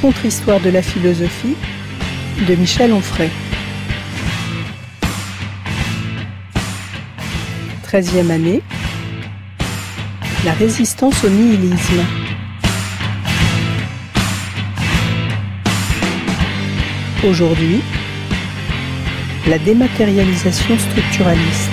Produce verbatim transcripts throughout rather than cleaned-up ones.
contre-histoire de la philosophie de Michel Onfray. treizième année, la résistance au nihilisme. Aujourd'hui, la dématérialisation structuraliste.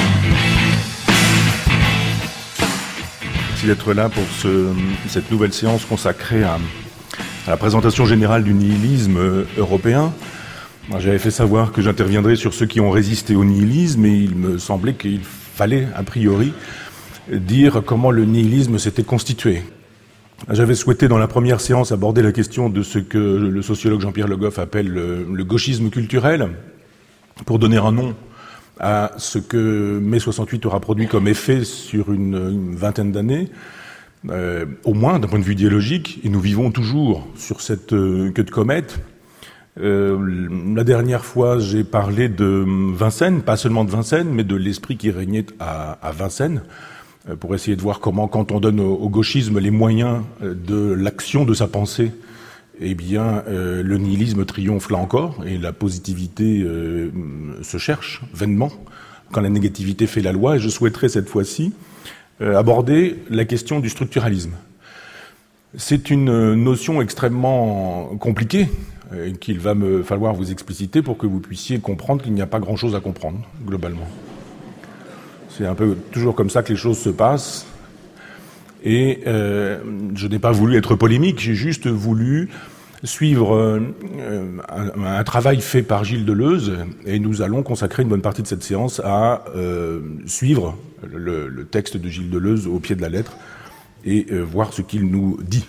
Merci d'être là pour ce, cette nouvelle séance consacrée à, à la présentation générale du nihilisme européen. Moi, j'avais fait savoir que j'interviendrais sur ceux qui ont résisté au nihilisme, et il me semblait qu'il fallait, a priori, dire comment le nihilisme s'était constitué. J'avais souhaité, dans la première séance, aborder la question de ce que le sociologue Jean-Pierre Le Goff appelle le, le gauchisme culturel, pour donner un nom à ce que mai soixante-huit aura produit comme effet sur une, une vingtaine d'années, euh, au moins d'un point de vue idéologique, et nous vivons toujours sur cette euh, queue de comète. Euh, la dernière fois, j'ai parlé de Vincennes, pas seulement de Vincennes, mais de l'esprit qui régnait à, à Vincennes, euh, pour essayer de voir comment, quand on donne au, au gauchisme les moyens de l'action de sa pensée, eh bien, euh, le nihilisme triomphe là encore, et la positivité euh, se cherche vainement quand la négativité fait la loi. Et je souhaiterais cette fois-ci euh, aborder la question du structuralisme. C'est une notion extrêmement compliquée euh, qu'il va me falloir vous expliciter pour que vous puissiez comprendre qu'il n'y a pas grand-chose à comprendre, globalement. C'est un peu toujours comme ça que les choses se passent. Et euh, je n'ai pas voulu être polémique, j'ai juste voulu suivre euh, un, un travail fait par Gilles Deleuze, et nous allons consacrer une bonne partie de cette séance à euh, suivre le, le texte de Gilles Deleuze au pied de la lettre et euh, voir ce qu'il nous dit.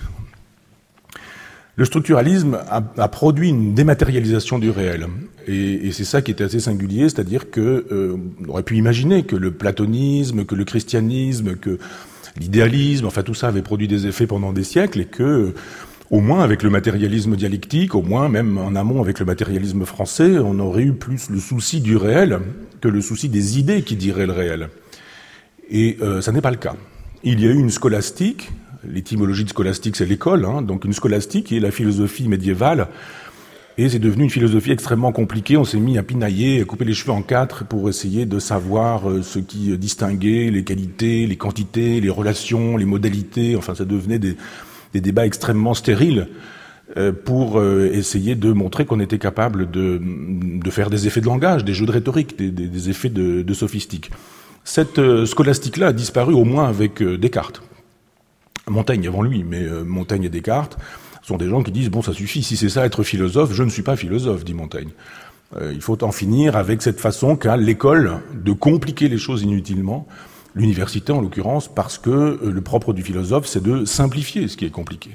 Le structuralisme a, a produit une dématérialisation du réel, et, et c'est ça qui était assez singulier, c'est-à-dire que euh, on aurait pu imaginer que le platonisme, que le christianisme, que l'idéalisme, enfin tout ça avait produit des effets pendant des siècles, et que, au moins avec le matérialisme dialectique, au moins même en amont avec le matérialisme français, on aurait eu plus le souci du réel que le souci des idées qui diraient le réel. Et euh, ça n'est pas le cas. Il y a eu une scolastique, l'étymologie de scolastique c'est l'école, hein, donc une scolastique qui est la philosophie médiévale, et c'est devenu une philosophie extrêmement compliquée. On s'est mis à pinailler, à couper les cheveux en quatre pour essayer de savoir ce qui distinguait les qualités, les quantités, les relations, les modalités. Enfin, ça devenait des, des débats extrêmement stériles pour essayer de montrer qu'on était capable de, de faire des effets de langage, des jeux de rhétorique, des, des, des effets de, de sophistique. Cette scolastique-là a disparu au moins avec Descartes. Montaigne avant lui, mais Montaigne et Descartes sont des gens qui disent « bon, ça suffit, si c'est ça être philosophe, je ne suis pas philosophe », dit Montaigne. Euh, il faut en finir avec cette façon qu'a l'école de compliquer les choses inutilement, l'université en l'occurrence, parce que euh, le propre du philosophe, c'est de simplifier ce qui est compliqué.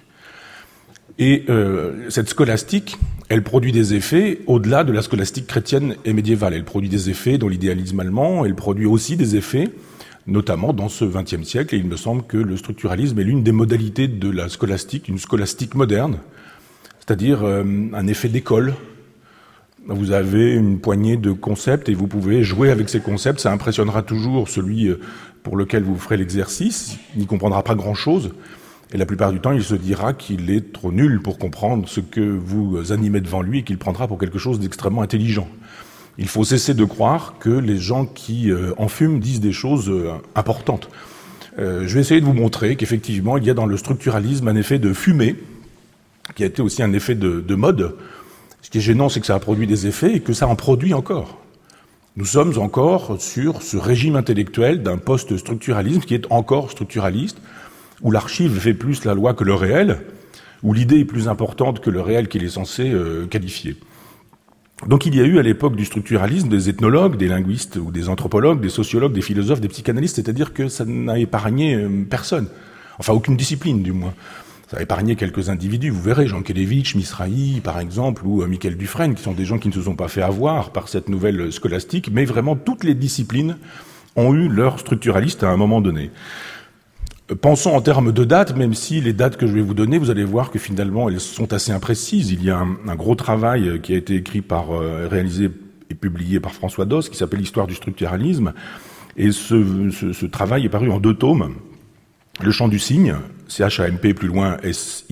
Et euh, cette scolastique, elle produit des effets au-delà de la scolastique chrétienne et médiévale. Elle produit des effets dans l'idéalisme allemand, elle produit aussi des effets notamment dans ce vingtième siècle, et il me semble que le structuralisme est l'une des modalités de la scolastique, une scolastique moderne, c'est-à-dire euh, un effet d'école. Vous avez une poignée de concepts et vous pouvez jouer avec ces concepts, ça impressionnera toujours celui pour lequel vous ferez l'exercice, il n'y comprendra pas grand-chose, et la plupart du temps il se dira qu'il est trop nul pour comprendre ce que vous animez devant lui et qu'il prendra pour quelque chose d'extrêmement intelligent. Il faut cesser de croire que les gens qui euh, en fument disent des choses euh, importantes. Euh, je vais essayer de vous montrer qu'effectivement, il y a dans le structuralisme un effet de fumée, qui a été aussi un effet de, de mode. Ce qui est gênant, c'est que ça a produit des effets et que ça en produit encore. Nous sommes encore sur ce régime intellectuel d'un post-structuralisme qui est encore structuraliste, où l'archive fait plus la loi que le réel, où l'idée est plus importante que le réel qu'il est censé euh, qualifier. Donc il y a eu à l'époque du structuralisme des ethnologues, des linguistes ou des anthropologues, des sociologues, des philosophes, des psychanalystes, c'est-à-dire que ça n'a épargné personne, enfin aucune discipline du moins. Ça a épargné quelques individus, vous verrez, Jean Kelevitch, Misrahi par exemple, ou Michael Dufresne, qui sont des gens qui ne se sont pas fait avoir par cette nouvelle scolastique, mais vraiment toutes les disciplines ont eu leur structuraliste à un moment donné. Pensons en termes de dates, même si les dates que je vais vous donner, vous allez voir que finalement elles sont assez imprécises. Il y a un, un gros travail qui a été écrit par, euh, réalisé et publié par François Doss, qui s'appelle L'histoire du structuralisme, et ce, ce, ce travail est paru en deux tomes. Le chant du cygne, C H A M P plus loin S I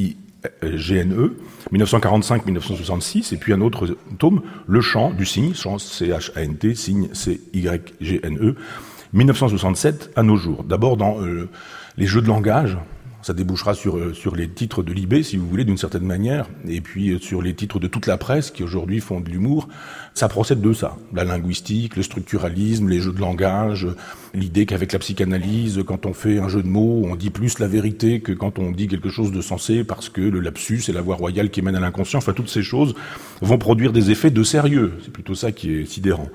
G N E, dix-neuf cent quarante-cinq à dix-neuf cent soixante-six, et puis un autre tome, Le chant du cygne, chant C H A N T, cygne C Y G N E, dix-neuf cent soixante-sept à nos jours. D'abord dans euh, les jeux de langage, ça débouchera sur, euh, sur les titres de Libé, si vous voulez, d'une certaine manière, et puis euh, sur les titres de toute la presse, qui aujourd'hui font de l'humour. Ça procède de ça, la linguistique, le structuralisme, les jeux de langage, l'idée qu'avec la psychanalyse, quand on fait un jeu de mots, on dit plus la vérité que quand on dit quelque chose de sensé, parce que le lapsus et la voix royale qui mène à l'inconscient, enfin toutes ces choses vont produire des effets de sérieux. C'est plutôt ça qui est sidérant.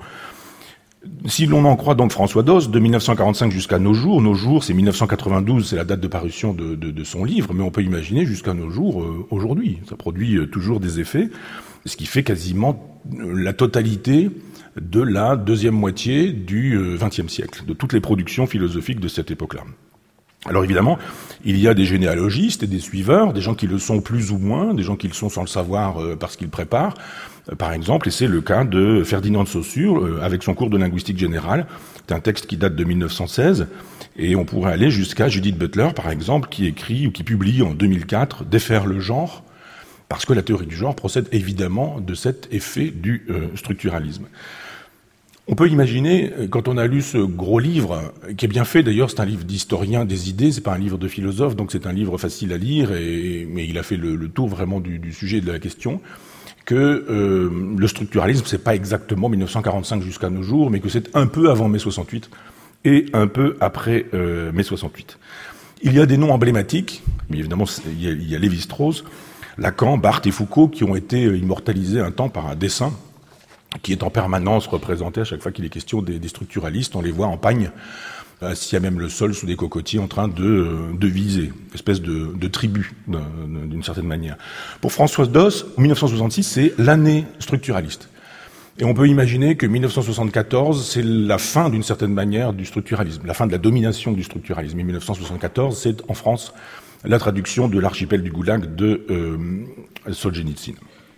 Si l'on en croit donc François Doss, de dix-neuf cent quarante-cinq jusqu'à nos jours, nos jours, c'est dix-neuf cent quatre-vingt-douze, c'est la date de parution de, de, de son livre, mais on peut imaginer jusqu'à nos jours, euh, aujourd'hui. Ça produit euh, toujours des effets, ce qui fait quasiment euh, la totalité de la deuxième moitié du vingtième siècle, de toutes les productions philosophiques de cette époque-là. Alors évidemment, il y a des généalogistes et des suiveurs, des gens qui le sont plus ou moins, des gens qui le sont sans le savoir euh, parce qu'ils préparent, euh, par exemple, et c'est le cas de Ferdinand de Saussure, euh, avec son cours de linguistique générale. C'est un texte qui date de dix-neuf cent seize, et on pourrait aller jusqu'à Judith Butler, par exemple, qui écrit ou qui publie en deux mille quatre « Défaire le genre », parce que la théorie du genre procède évidemment de cet effet du euh, structuralisme. On peut imaginer, quand on a lu ce gros livre, qui est bien fait d'ailleurs, c'est un livre d'historien des idées, c'est pas un livre de philosophe, donc c'est un livre facile à lire, et, mais il a fait le, le tour vraiment du, du sujet de la question, que euh, le structuralisme, c'est pas exactement dix-neuf cent quarante-cinq jusqu'à nos jours, mais que c'est un peu avant mai soixante-huit et un peu après euh, mai soixante-huit. Il y a des noms emblématiques, mais évidemment il y a, il y a Lévi-Strauss, Lacan, Barthes et Foucault qui ont été immortalisés un temps par un dessin qui est en permanence représenté à chaque fois qu'il est question des, des structuralistes. On les voit en pagne, assis à même le sol sous des cocotiers en train de, de viser, espèce de, de tribu d'une certaine manière. Pour François Doss, dix-neuf cent soixante-six, c'est l'année structuraliste. Et on peut imaginer que dix-neuf cent soixante-quatorze, c'est la fin d'une certaine manière du structuralisme, la fin de la domination du structuralisme. Et dix-neuf cent soixante-quatorze, c'est en France la traduction de l'archipel du Goulag de euh, Solzhenitsyn.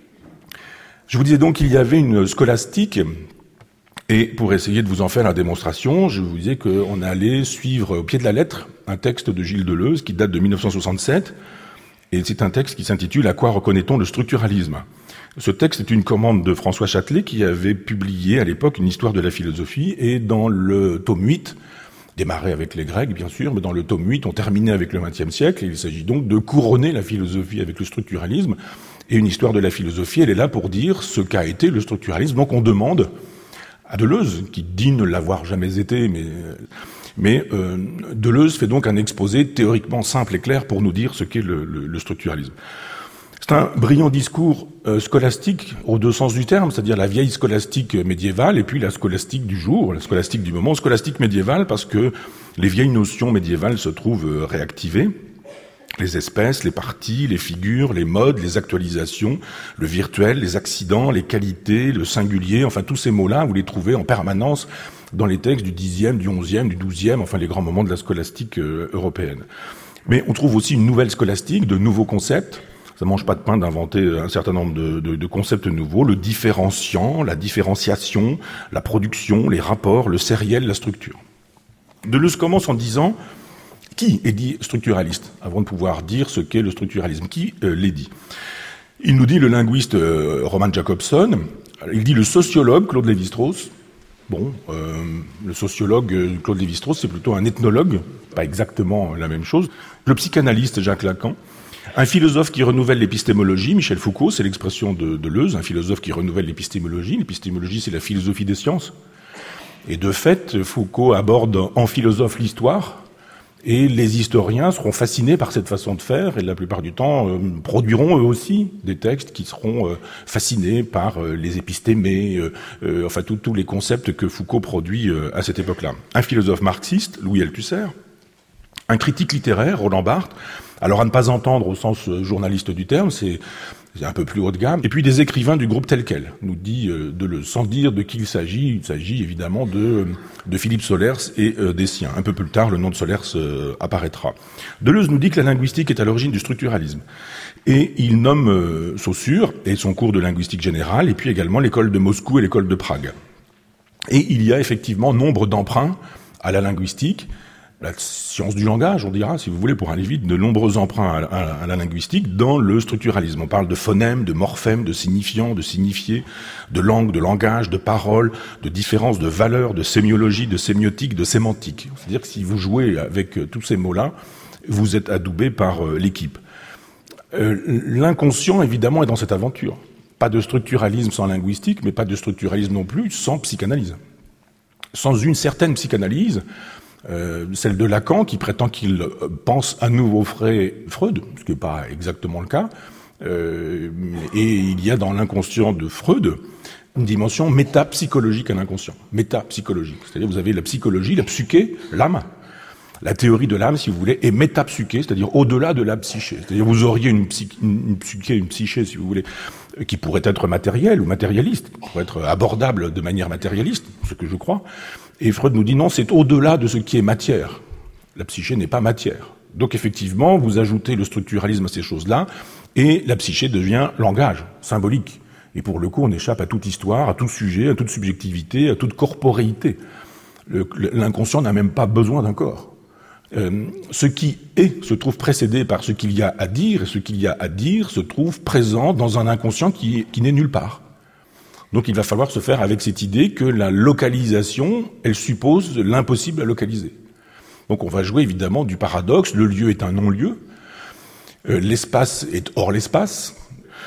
Je vous disais donc qu'il y avait une scolastique, et pour essayer de vous en faire la démonstration, je vous disais qu'on allait suivre au pied de la lettre un texte de Gilles Deleuze qui date de dix-neuf cent soixante-sept, et c'est un texte qui s'intitule « À quoi reconnaît-on le structuralisme ?» Ce texte est une commande de François Châtelet qui avait publié à l'époque une histoire de la philosophie, et dans le tome huit, démarré avec les Grecs bien sûr, mais dans le tome huit, on terminait avec le vingtième siècle, et il s'agit donc de couronner la philosophie avec le structuralisme. Et une histoire de la philosophie, elle est là pour dire ce qu'a été le structuralisme. Donc on demande à Deleuze, qui dit ne l'avoir jamais été, mais, mais euh, Deleuze fait donc un exposé théoriquement simple et clair pour nous dire ce qu'est le, le, le structuralisme. C'est un brillant discours euh, scolastique aux deux sens du terme, c'est-à-dire la vieille scolastique médiévale et puis la scolastique du jour, la scolastique du moment. Scolastique médiévale parce que les vieilles notions médiévales se trouvent euh, réactivées. Les espèces, les parties, les figures, les modes, les actualisations, le virtuel, les accidents, les qualités, le singulier, enfin tous ces mots-là, vous les trouvez en permanence dans les textes du dixième, du onzième, du douzième, enfin les grands moments de la scolastique euh, européenne. Mais on trouve aussi une nouvelle scolastique, de nouveaux concepts. Ça mange pas de pain d'inventer un certain nombre de, de, de concepts nouveaux, le différenciant, la différenciation, la production, les rapports, le sériel, la structure. Deleuze commence en disant... Qui est dit structuraliste, avant de pouvoir dire ce qu'est le structuralisme? Qui euh, l'est dit? Il nous dit le linguiste euh, Roman Jakobson, il dit le sociologue Claude Lévi-Strauss. Bon, euh, le sociologue euh, Claude Lévi-Strauss, c'est plutôt un ethnologue, pas exactement la même chose. Le psychanalyste Jacques Lacan. Un philosophe qui renouvelle l'épistémologie, Michel Foucault, c'est l'expression de Deleuze, un philosophe qui renouvelle l'épistémologie. L'épistémologie, c'est la philosophie des sciences. Et de fait, Foucault aborde en philosophe l'histoire, et les historiens seront fascinés par cette façon de faire, et la plupart du temps euh, produiront eux aussi des textes qui seront euh, fascinés par euh, les épistémés, euh, euh, enfin tous les concepts que Foucault produit euh, à cette époque-là. Un philosophe marxiste, Louis Althusser, un critique littéraire, Roland Barthes, alors à ne pas entendre au sens euh, journaliste du terme, c'est un peu plus haut de gamme, et puis des écrivains du groupe tel quel, nous dit euh, Deleuze, sans dire de qui il s'agit, il s'agit évidemment de, de Philippe Solers et euh, des siens. Un peu plus tard, le nom de Solers euh, apparaîtra. Deleuze nous dit que la linguistique est à l'origine du structuralisme, et il nomme euh, Saussure et son cours de linguistique générale, et puis également l'école de Moscou et l'école de Prague. Et il y a effectivement nombre d'emprunts à la linguistique, la science du langage, on dira, si vous voulez, pour aller vite, de nombreux emprunts à, à, à la linguistique dans le structuralisme. On parle de phonèmes, de morphèmes, de signifiants, de signifiés, de langue, de langage, de paroles, de différences, de valeurs, de sémiologie, de sémiotique, de sémantique. C'est-à-dire que si vous jouez avec euh, tous ces mots-là, vous êtes adoubé par euh, l'équipe. Euh, l'inconscient, évidemment, est dans cette aventure. Pas de structuralisme sans linguistique, mais pas de structuralisme non plus sans psychanalyse. Sans une certaine psychanalyse, Euh, celle de Lacan, qui prétend qu'il pense à nouveau Freud, ce qui n'est pas exactement le cas, euh, et il y a dans l'inconscient de Freud une dimension métapsychologique à l'inconscient, métapsychologique, c'est-à-dire vous avez la psychologie, la psyché, l'âme. La théorie de l'âme, si vous voulez, est métapsyché, c'est-à-dire au-delà de la psyché. C'est-à-dire vous auriez une, psy- une psyché, une psyché, si vous voulez, qui pourrait être matérielle ou matérialiste, qui pourrait être abordable de manière matérialiste, ce que je crois. Et Freud nous dit non, c'est au-delà de ce qui est matière. La psyché n'est pas matière. Donc effectivement, vous ajoutez le structuralisme à ces choses-là, et la psyché devient langage, symbolique. Et pour le coup, on échappe à toute histoire, à tout sujet, à toute subjectivité, à toute corporéité. Le, l'inconscient n'a même pas besoin d'un corps. Euh, ce qui est se trouve précédé par ce qu'il y a à dire, et ce qu'il y a à dire se trouve présent dans un inconscient qui, est, qui n'est nulle part. Donc il va falloir se faire avec cette idée que la localisation, elle suppose l'impossible à localiser. Donc on va jouer évidemment du paradoxe, le lieu est un non-lieu, euh, l'espace est hors l'espace.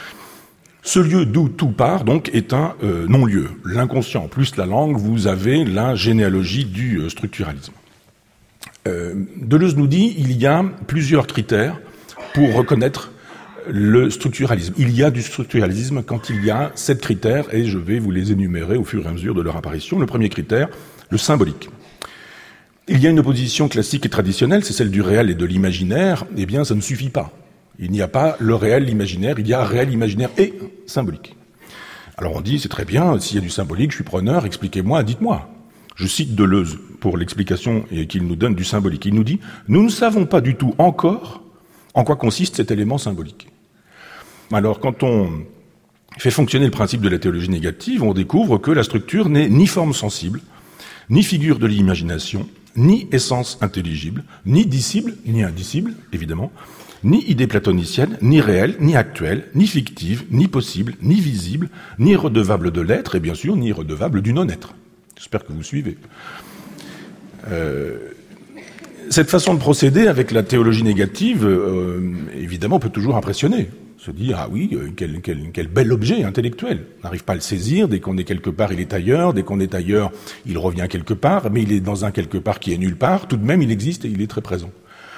Ce lieu d'où tout part, donc, est un euh, non-lieu. L'inconscient plus la langue, vous avez la généalogie du euh, structuralisme. Euh, Deleuze nous dit il y a plusieurs critères pour reconnaître le structuralisme. Il y a du structuralisme quand il y a sept critères, et je vais vous les énumérer au fur et à mesure de leur apparition. Le premier critère, le symbolique. Il y a une opposition classique et traditionnelle, c'est celle du réel et de l'imaginaire. Eh bien, ça ne suffit pas. Il n'y a pas le réel, l'imaginaire, il y a réel, imaginaire et symbolique. Alors on dit, c'est très bien, s'il y a du symbolique, je suis preneur, expliquez-moi, dites-moi. Je cite Deleuze pour l'explication qu'il nous donne du symbolique. Il nous dit « Nous ne savons pas du tout encore en quoi consiste cet élément symbolique. » Alors, quand on fait fonctionner le principe de la théologie négative, on découvre que la structure n'est ni forme sensible, ni figure de l'imagination, ni essence intelligible, ni disciple, ni indicible, évidemment, ni idée platonicienne, ni réelle, ni actuelle, ni fictive, ni possible, ni visible, ni redevable de l'être, et bien sûr, ni redevable du non-être. J'espère que vous suivez. Euh, cette façon de procéder avec la théologie négative, euh, évidemment, peut toujours impressionner. Se dire, ah oui, quel, quel, quel bel objet intellectuel. On n'arrive pas à le saisir, dès qu'on est quelque part, il est ailleurs, dès qu'on est ailleurs, il revient quelque part, mais il est dans un quelque part qui est nulle part, tout de même il existe et il est très présent.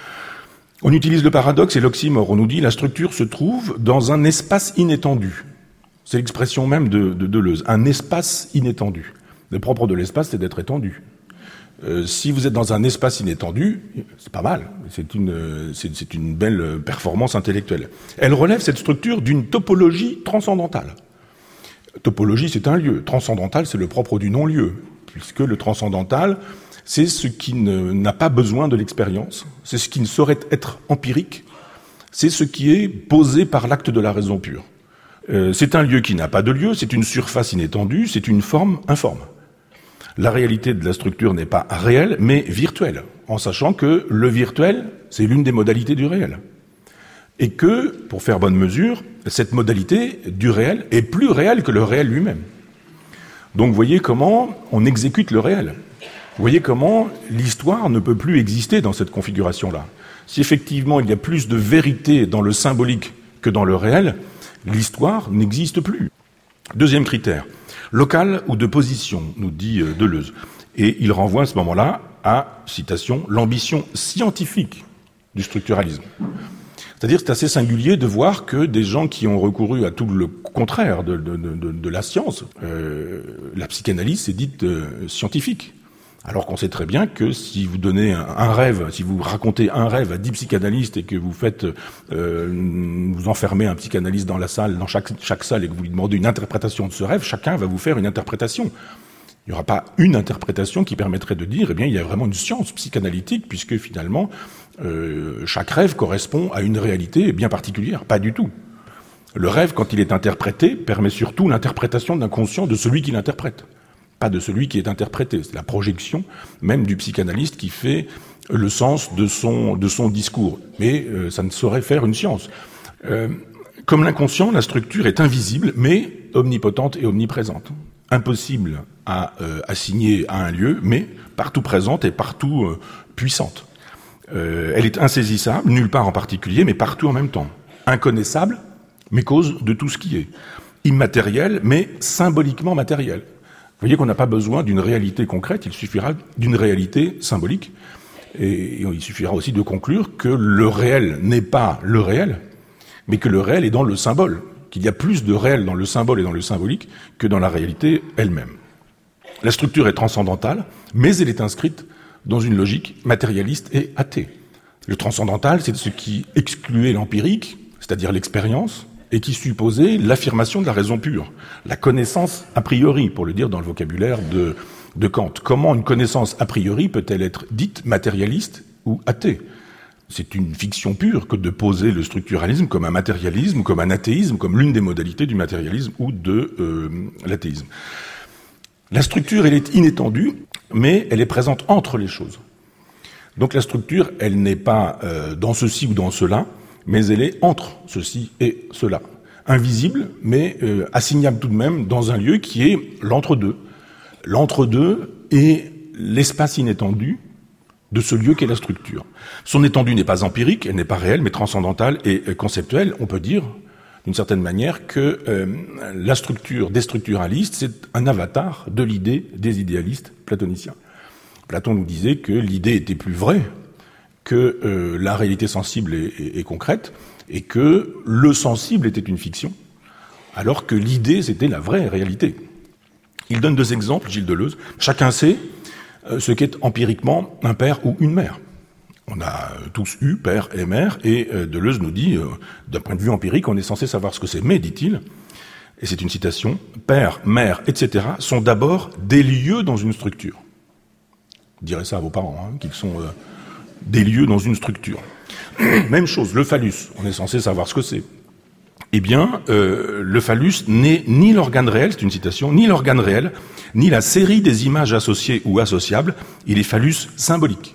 On utilise le paradoxe et l'oxymore, on nous dit, la structure se trouve dans un espace inétendu. C'est l'expression même de, de Deleuze, un espace inétendu. Le propre de l'espace, c'est d'être étendu. Euh, si vous êtes dans un espace inétendu, c'est pas mal. C'est une, c'est, c'est une belle performance intellectuelle. Elle relève cette structure d'une topologie transcendantale. Topologie, c'est un lieu. Transcendantal, c'est le propre du non-lieu, puisque le transcendantal, c'est ce qui ne, n'a pas besoin de l'expérience. C'est ce qui ne saurait être empirique. C'est ce qui est posé par l'acte de la raison pure. Euh, c'est un lieu qui n'a pas de lieu. C'est une surface inétendue. C'est une forme informe. La réalité de la structure n'est pas réelle, mais virtuelle, en sachant que le virtuel, c'est l'une des modalités du réel. Et que, pour faire bonne mesure, cette modalité du réel est plus réelle que le réel lui-même. Donc vous voyez comment on exécute le réel. Vous voyez comment l'histoire ne peut plus exister dans cette configuration-là. Si effectivement il y a plus de vérité dans le symbolique que dans le réel, l'histoire n'existe plus. Deuxième critère. Local ou de position, nous dit Deleuze. Et il renvoie à ce moment-là à, citation, l'ambition scientifique du structuralisme. C'est-à-dire que c'est assez singulier de voir que des gens qui ont recouru à tout le contraire de, de, de, de la science, euh, la psychanalyse s'est dite euh, scientifique. Alors qu'on sait très bien que si vous donnez un, un rêve, si vous racontez un rêve à dix psychanalystes et que vous faites, euh, vous enfermez un psychanalyste dans la salle, dans chaque, chaque salle, et que vous lui demandez une interprétation de ce rêve, chacun va vous faire une interprétation. Il n'y aura pas une interprétation qui permettrait de dire, eh bien, il y a vraiment une science psychanalytique, puisque finalement, euh, chaque rêve correspond à une réalité bien particulière. Pas du tout. Le rêve, quand il est interprété, permet surtout l'interprétation d'un conscient de celui qui l'interprète. pas de celui qui est interprété. C'est la projection même du psychanalyste qui fait le sens de son, de son discours. Mais euh, ça ne saurait faire une science. Euh, comme l'inconscient, la structure est invisible, mais omnipotente et omniprésente. Impossible à euh, assigner à un lieu, mais partout présente et partout euh, puissante. Euh, elle est insaisissable, nulle part en particulier, mais partout en même temps. Inconnaissable, mais cause de tout ce qui est. Immatériel, mais symboliquement matériel. Vous voyez qu'on n'a pas besoin d'une réalité concrète, il suffira d'une réalité symbolique. Et il suffira aussi de conclure que le réel n'est pas le réel, mais que le réel est dans le symbole, qu'il y a plus de réel dans le symbole et dans le symbolique que dans la réalité elle-même. La structure est transcendantale, mais elle est inscrite dans une logique matérialiste et athée. Le transcendantal, c'est ce qui excluait l'empirique, c'est-à-dire l'expérience, et qui supposait l'affirmation de la raison pure, la connaissance a priori, pour le dire dans le vocabulaire de, de Kant. Comment une connaissance a priori peut-elle être dite matérialiste ou athée ? C'est une fiction pure que de poser le structuralisme comme un matérialisme, comme un athéisme, comme l'une des modalités du matérialisme ou de euh, l'athéisme. La structure, elle est inétendue, mais elle est présente entre les choses. Donc la structure, elle n'est pas euh, dans ceci ou dans cela, mais elle est entre ceci et cela. Invisible, mais euh, assignable tout de même dans un lieu qui est l'entre-deux. L'entre-deux est l'espace inétendu de ce lieu qu'est la structure. Son étendue n'est pas empirique, elle n'est pas réelle, mais transcendantale et conceptuelle. On peut dire, d'une certaine manière, que euh, la structure des structuralistes, c'est un avatar de l'idée des idéalistes platoniciens. Platon nous disait que l'idée était plus vraie que euh, la réalité sensible et, et, et concrète, et que le sensible était une fiction, alors que l'idée, c'était la vraie réalité. Il donne deux exemples, Gilles Deleuze. Chacun sait euh, ce qu'est empiriquement un père ou une mère. On a tous eu père et mère, et euh, Deleuze nous dit, euh, d'un point de vue empirique, on est censé savoir ce que c'est, mais, dit-il, et c'est une citation, père, mère, et cetera, sont d'abord des lieux dans une structure. Vous direz ça à vos parents, hein, qu'ils sont... Euh, des lieux dans une structure. Même chose, le phallus, on est censé savoir ce que c'est. Eh bien, euh, le phallus n'est ni l'organe réel, c'est une citation, ni l'organe réel, ni la série des images associées ou associables, il est phallus symbolique.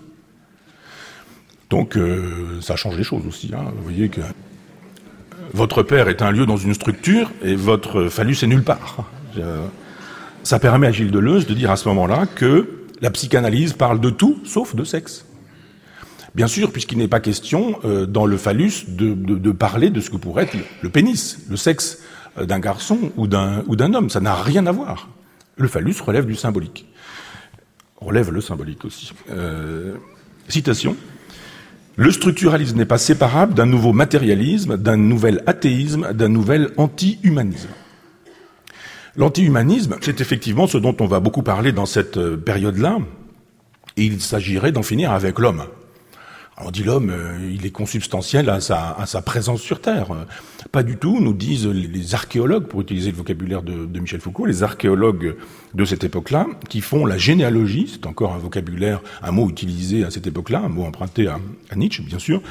Donc, euh, ça change les choses aussi. Hein. Vous voyez que votre père est un lieu dans une structure, et votre phallus est nulle part. Euh, ça permet à Gilles Deleuze de dire à ce moment-là que la psychanalyse parle de tout, sauf de sexe. Bien sûr, puisqu'il n'est pas question, euh, dans le phallus, de, de, de parler de ce que pourrait être le, le pénis, le sexe euh, d'un garçon ou d'un, ou d'un homme. Ça n'a rien à voir. Le phallus relève du symbolique. Relève le symbolique aussi. Euh, citation. Le structuralisme n'est pas séparable d'un nouveau matérialisme, d'un nouvel athéisme, d'un nouvel anti-humanisme. L'anti-humanisme, c'est effectivement ce dont on va beaucoup parler dans cette période-là, et il s'agirait d'en finir avec l'homme. Alors on dit l'homme, euh, il est consubstantiel à sa, à sa présence sur Terre. Pas du tout, nous disent les archéologues, pour utiliser le vocabulaire de, de Michel Foucault, les archéologues de cette époque-là, qui font la généalogie, c'est encore un vocabulaire, un mot utilisé à cette époque-là, un mot emprunté à, à Nietzsche, bien sûr,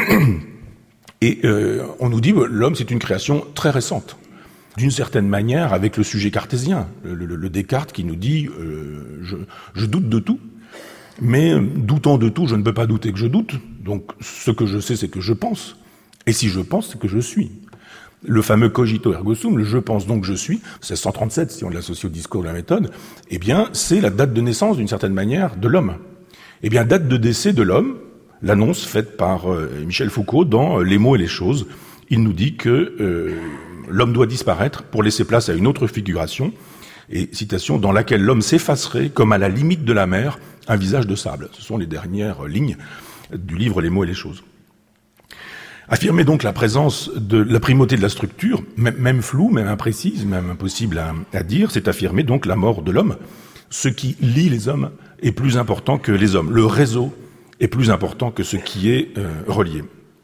et euh, on nous dit que l'homme, c'est une création très récente. D'une certaine manière, avec le sujet cartésien, le, le, le Descartes qui nous dit euh, je, je doute de tout. Mais doutant de tout, je ne peux pas douter que je doute. Donc ce que je sais, c'est que je pense. Et si je pense, c'est que je suis. Le fameux cogito ergo sum, le je pense donc je suis, c'est cent trente-sept si on l'associe au discours de la méthode, eh bien c'est la date de naissance d'une certaine manière de l'homme. Eh bien date de décès de l'homme, l'annonce faite par euh, Michel Foucault dans Les mots et les choses. Il nous dit que euh, l'homme doit disparaître pour laisser place à une autre figuration, et citation, dans laquelle l'homme s'effacerait comme à la limite de la mer un visage de sable. Ce sont les dernières lignes du livre Les mots et les choses. Affirmer donc la présence de la primauté de la structure, même, même floue, même imprécise, même impossible à, à dire, c'est affirmer donc la mort de l'homme. Ce qui lie les hommes est plus important que les hommes. Le réseau est plus important que ce qui est euh, relié.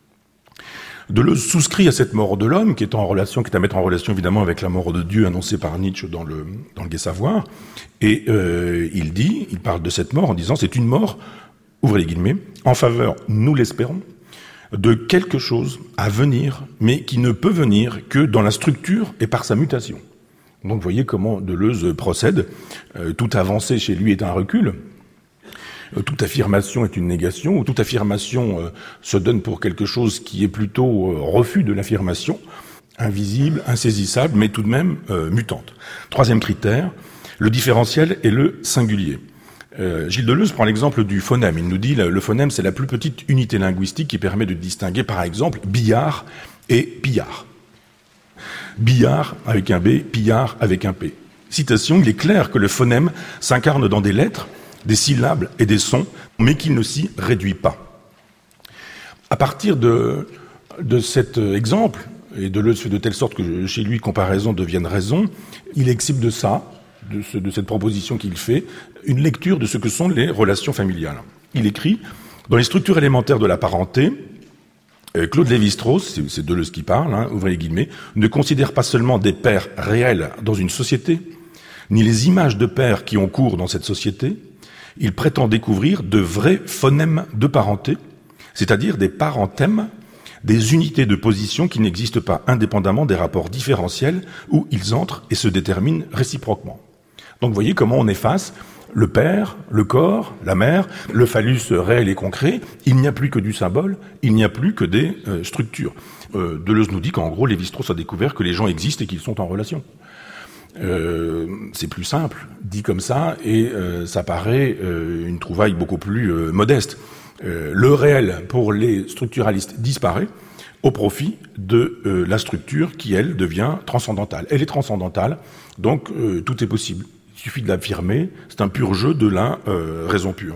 Deleuze souscrit à cette mort de l'homme, qui est en relation, qui est à mettre en relation évidemment avec la mort de Dieu annoncée par Nietzsche dans le, dans le Gai Savoir. Et euh, il dit, il parle de cette mort en disant, c'est une mort, ouvrez les guillemets, en faveur, nous l'espérons, de quelque chose à venir, mais qui ne peut venir que dans la structure et par sa mutation. Donc vous voyez comment Deleuze procède. Euh, toute avancée chez lui est un recul. Euh, toute affirmation est une négation, ou toute affirmation euh, se donne pour quelque chose qui est plutôt euh, refus de l'affirmation, invisible, insaisissable, mais tout de même euh, mutante. Troisième critère, le différentiel et le singulier. Euh, Gilles Deleuze prend l'exemple du phonème. Il nous dit que le phonème, c'est la plus petite unité linguistique qui permet de distinguer, par exemple, billard et pillard. Billard avec un B, pillard avec un P. Citation, il est clair que le phonème s'incarne dans des lettres, des syllabes et des sons, mais qu'il ne s'y réduit pas. À partir de, de cet exemple, et Deleuze fait de telle sorte que chez lui, comparaison devienne raison, il exhibe de ça, de, ce, de cette proposition qu'il fait, une lecture de ce que sont les relations familiales. Il écrit « Dans les structures élémentaires de la parenté, Claude Lévi-Strauss, c'est Deleuze qui parle, hein, ouvrez les guillemets, ne considère pas seulement des pères réels dans une société, ni les images de pères qui ont cours dans cette société, il prétend découvrir de vrais phonèmes de parenté, c'est-à-dire des parenthèmes, des unités de position qui n'existent pas indépendamment des rapports différentiels où ils entrent et se déterminent réciproquement. » Donc vous voyez comment on efface le père, le corps, la mère, le phallus réel et concret, il n'y a plus que du symbole, il n'y a plus que des euh, structures. Euh, Deleuze nous dit qu'en gros, Lévi-Strauss a découvert que les gens existent et qu'ils sont en relation. Euh, c'est plus simple, dit comme ça, et euh, ça paraît euh, une trouvaille beaucoup plus euh, modeste. Euh, le réel, pour les structuralistes, disparaît au profit de euh, la structure qui, elle, devient transcendantale. Elle est transcendantale, donc euh, tout est possible. Il suffit de l'affirmer, c'est un pur jeu de la euh, raison pure.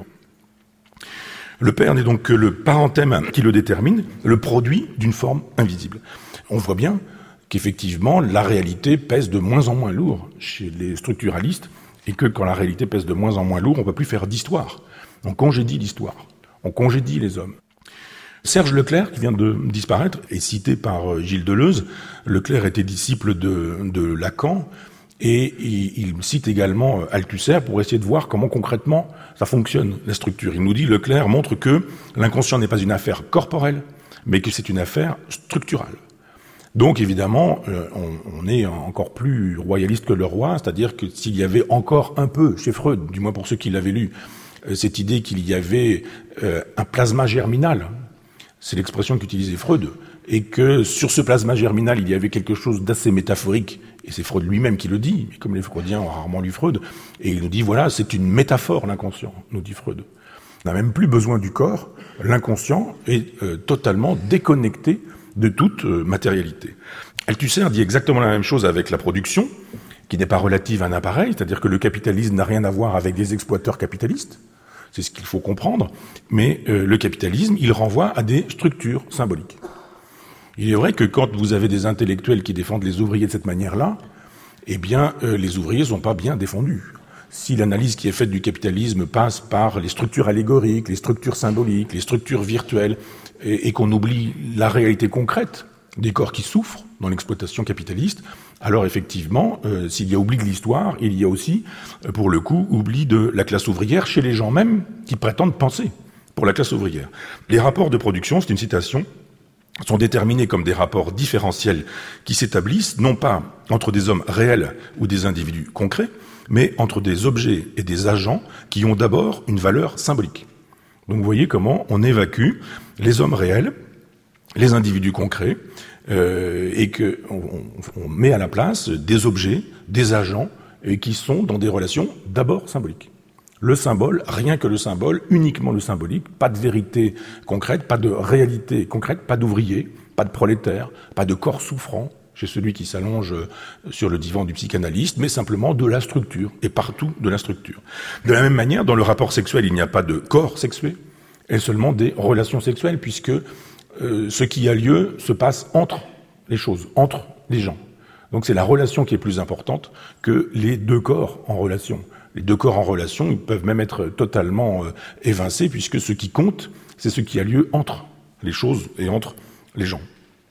Le père n'est donc que le parenthème qui le détermine, le produit d'une forme invisible. On voit bien qu'effectivement, la réalité pèse de moins en moins lourd chez les structuralistes, et que quand la réalité pèse de moins en moins lourd, on ne peut plus faire d'histoire. On congédie l'histoire, on congédie les hommes. Serge Leclerc, qui vient de disparaître, est cité par Gilles Deleuze. Leclerc était disciple de, de Lacan, et il cite également Althusser pour essayer de voir comment concrètement ça fonctionne, la structure. Il nous dit, Leclerc montre que l'inconscient n'est pas une affaire corporelle, mais que c'est une affaire structurale. Donc évidemment, on, on est encore plus royaliste que le roi, c'est-à-dire que s'il y avait encore un peu, chez Freud, du moins pour ceux qui l'avaient lu, cette idée qu'il y avait un plasma germinal, c'est l'expression qu'utilisait Freud, et que sur ce plasma germinal, il y avait quelque chose d'assez métaphorique, et c'est Freud lui-même qui le dit, mais comme les Freudiens ont rarement lu Freud, et il nous dit, voilà, c'est une métaphore, l'inconscient, nous dit Freud. On n'a même plus besoin du corps, l'inconscient est euh, totalement déconnecté de toute euh, matérialité. Althusser dit exactement la même chose avec la production, qui n'est pas relative à un appareil, c'est-à-dire que le capitalisme n'a rien à voir avec des exploiteurs capitalistes, c'est ce qu'il faut comprendre, mais euh, le capitalisme, il renvoie à des structures symboliques. Il est vrai que quand vous avez des intellectuels qui défendent les ouvriers de cette manière-là, eh bien, euh, les ouvriers ne sont pas bien défendus. Si l'analyse qui est faite du capitalisme passe par les structures allégoriques, les structures symboliques, les structures virtuelles, et, et qu'on oublie la réalité concrète des corps qui souffrent dans l'exploitation capitaliste, alors effectivement, euh, s'il y a oubli de l'histoire, il y a aussi, euh, pour le coup, oubli de la classe ouvrière chez les gens même qui prétendent penser pour la classe ouvrière. Les rapports de production, c'est une citation, sont déterminés comme des rapports différentiels qui s'établissent non pas entre des hommes réels ou des individus concrets, mais entre des objets et des agents qui ont d'abord une valeur symbolique. Donc vous voyez comment on évacue les hommes réels, les individus concrets, euh, et que on, on met à la place des objets, des agents, et qui sont dans des relations d'abord symboliques. Le symbole, rien que le symbole, uniquement le symbolique, pas de vérité concrète, pas de réalité concrète, pas d'ouvrier, pas de prolétaire, pas de corps souffrant chez celui qui s'allonge sur le divan du psychanalyste, mais simplement de la structure, et partout de la structure. De la même manière, dans le rapport sexuel, il n'y a pas de corps sexué, et seulement des relations sexuelles, puisque euh, ce qui a lieu se passe entre les choses, entre les gens. Donc c'est la relation qui est plus importante que les deux corps en relation. Les deux corps en relation, ils peuvent même être totalement euh, évincés, puisque ce qui compte, c'est ce qui a lieu entre les choses et entre les gens.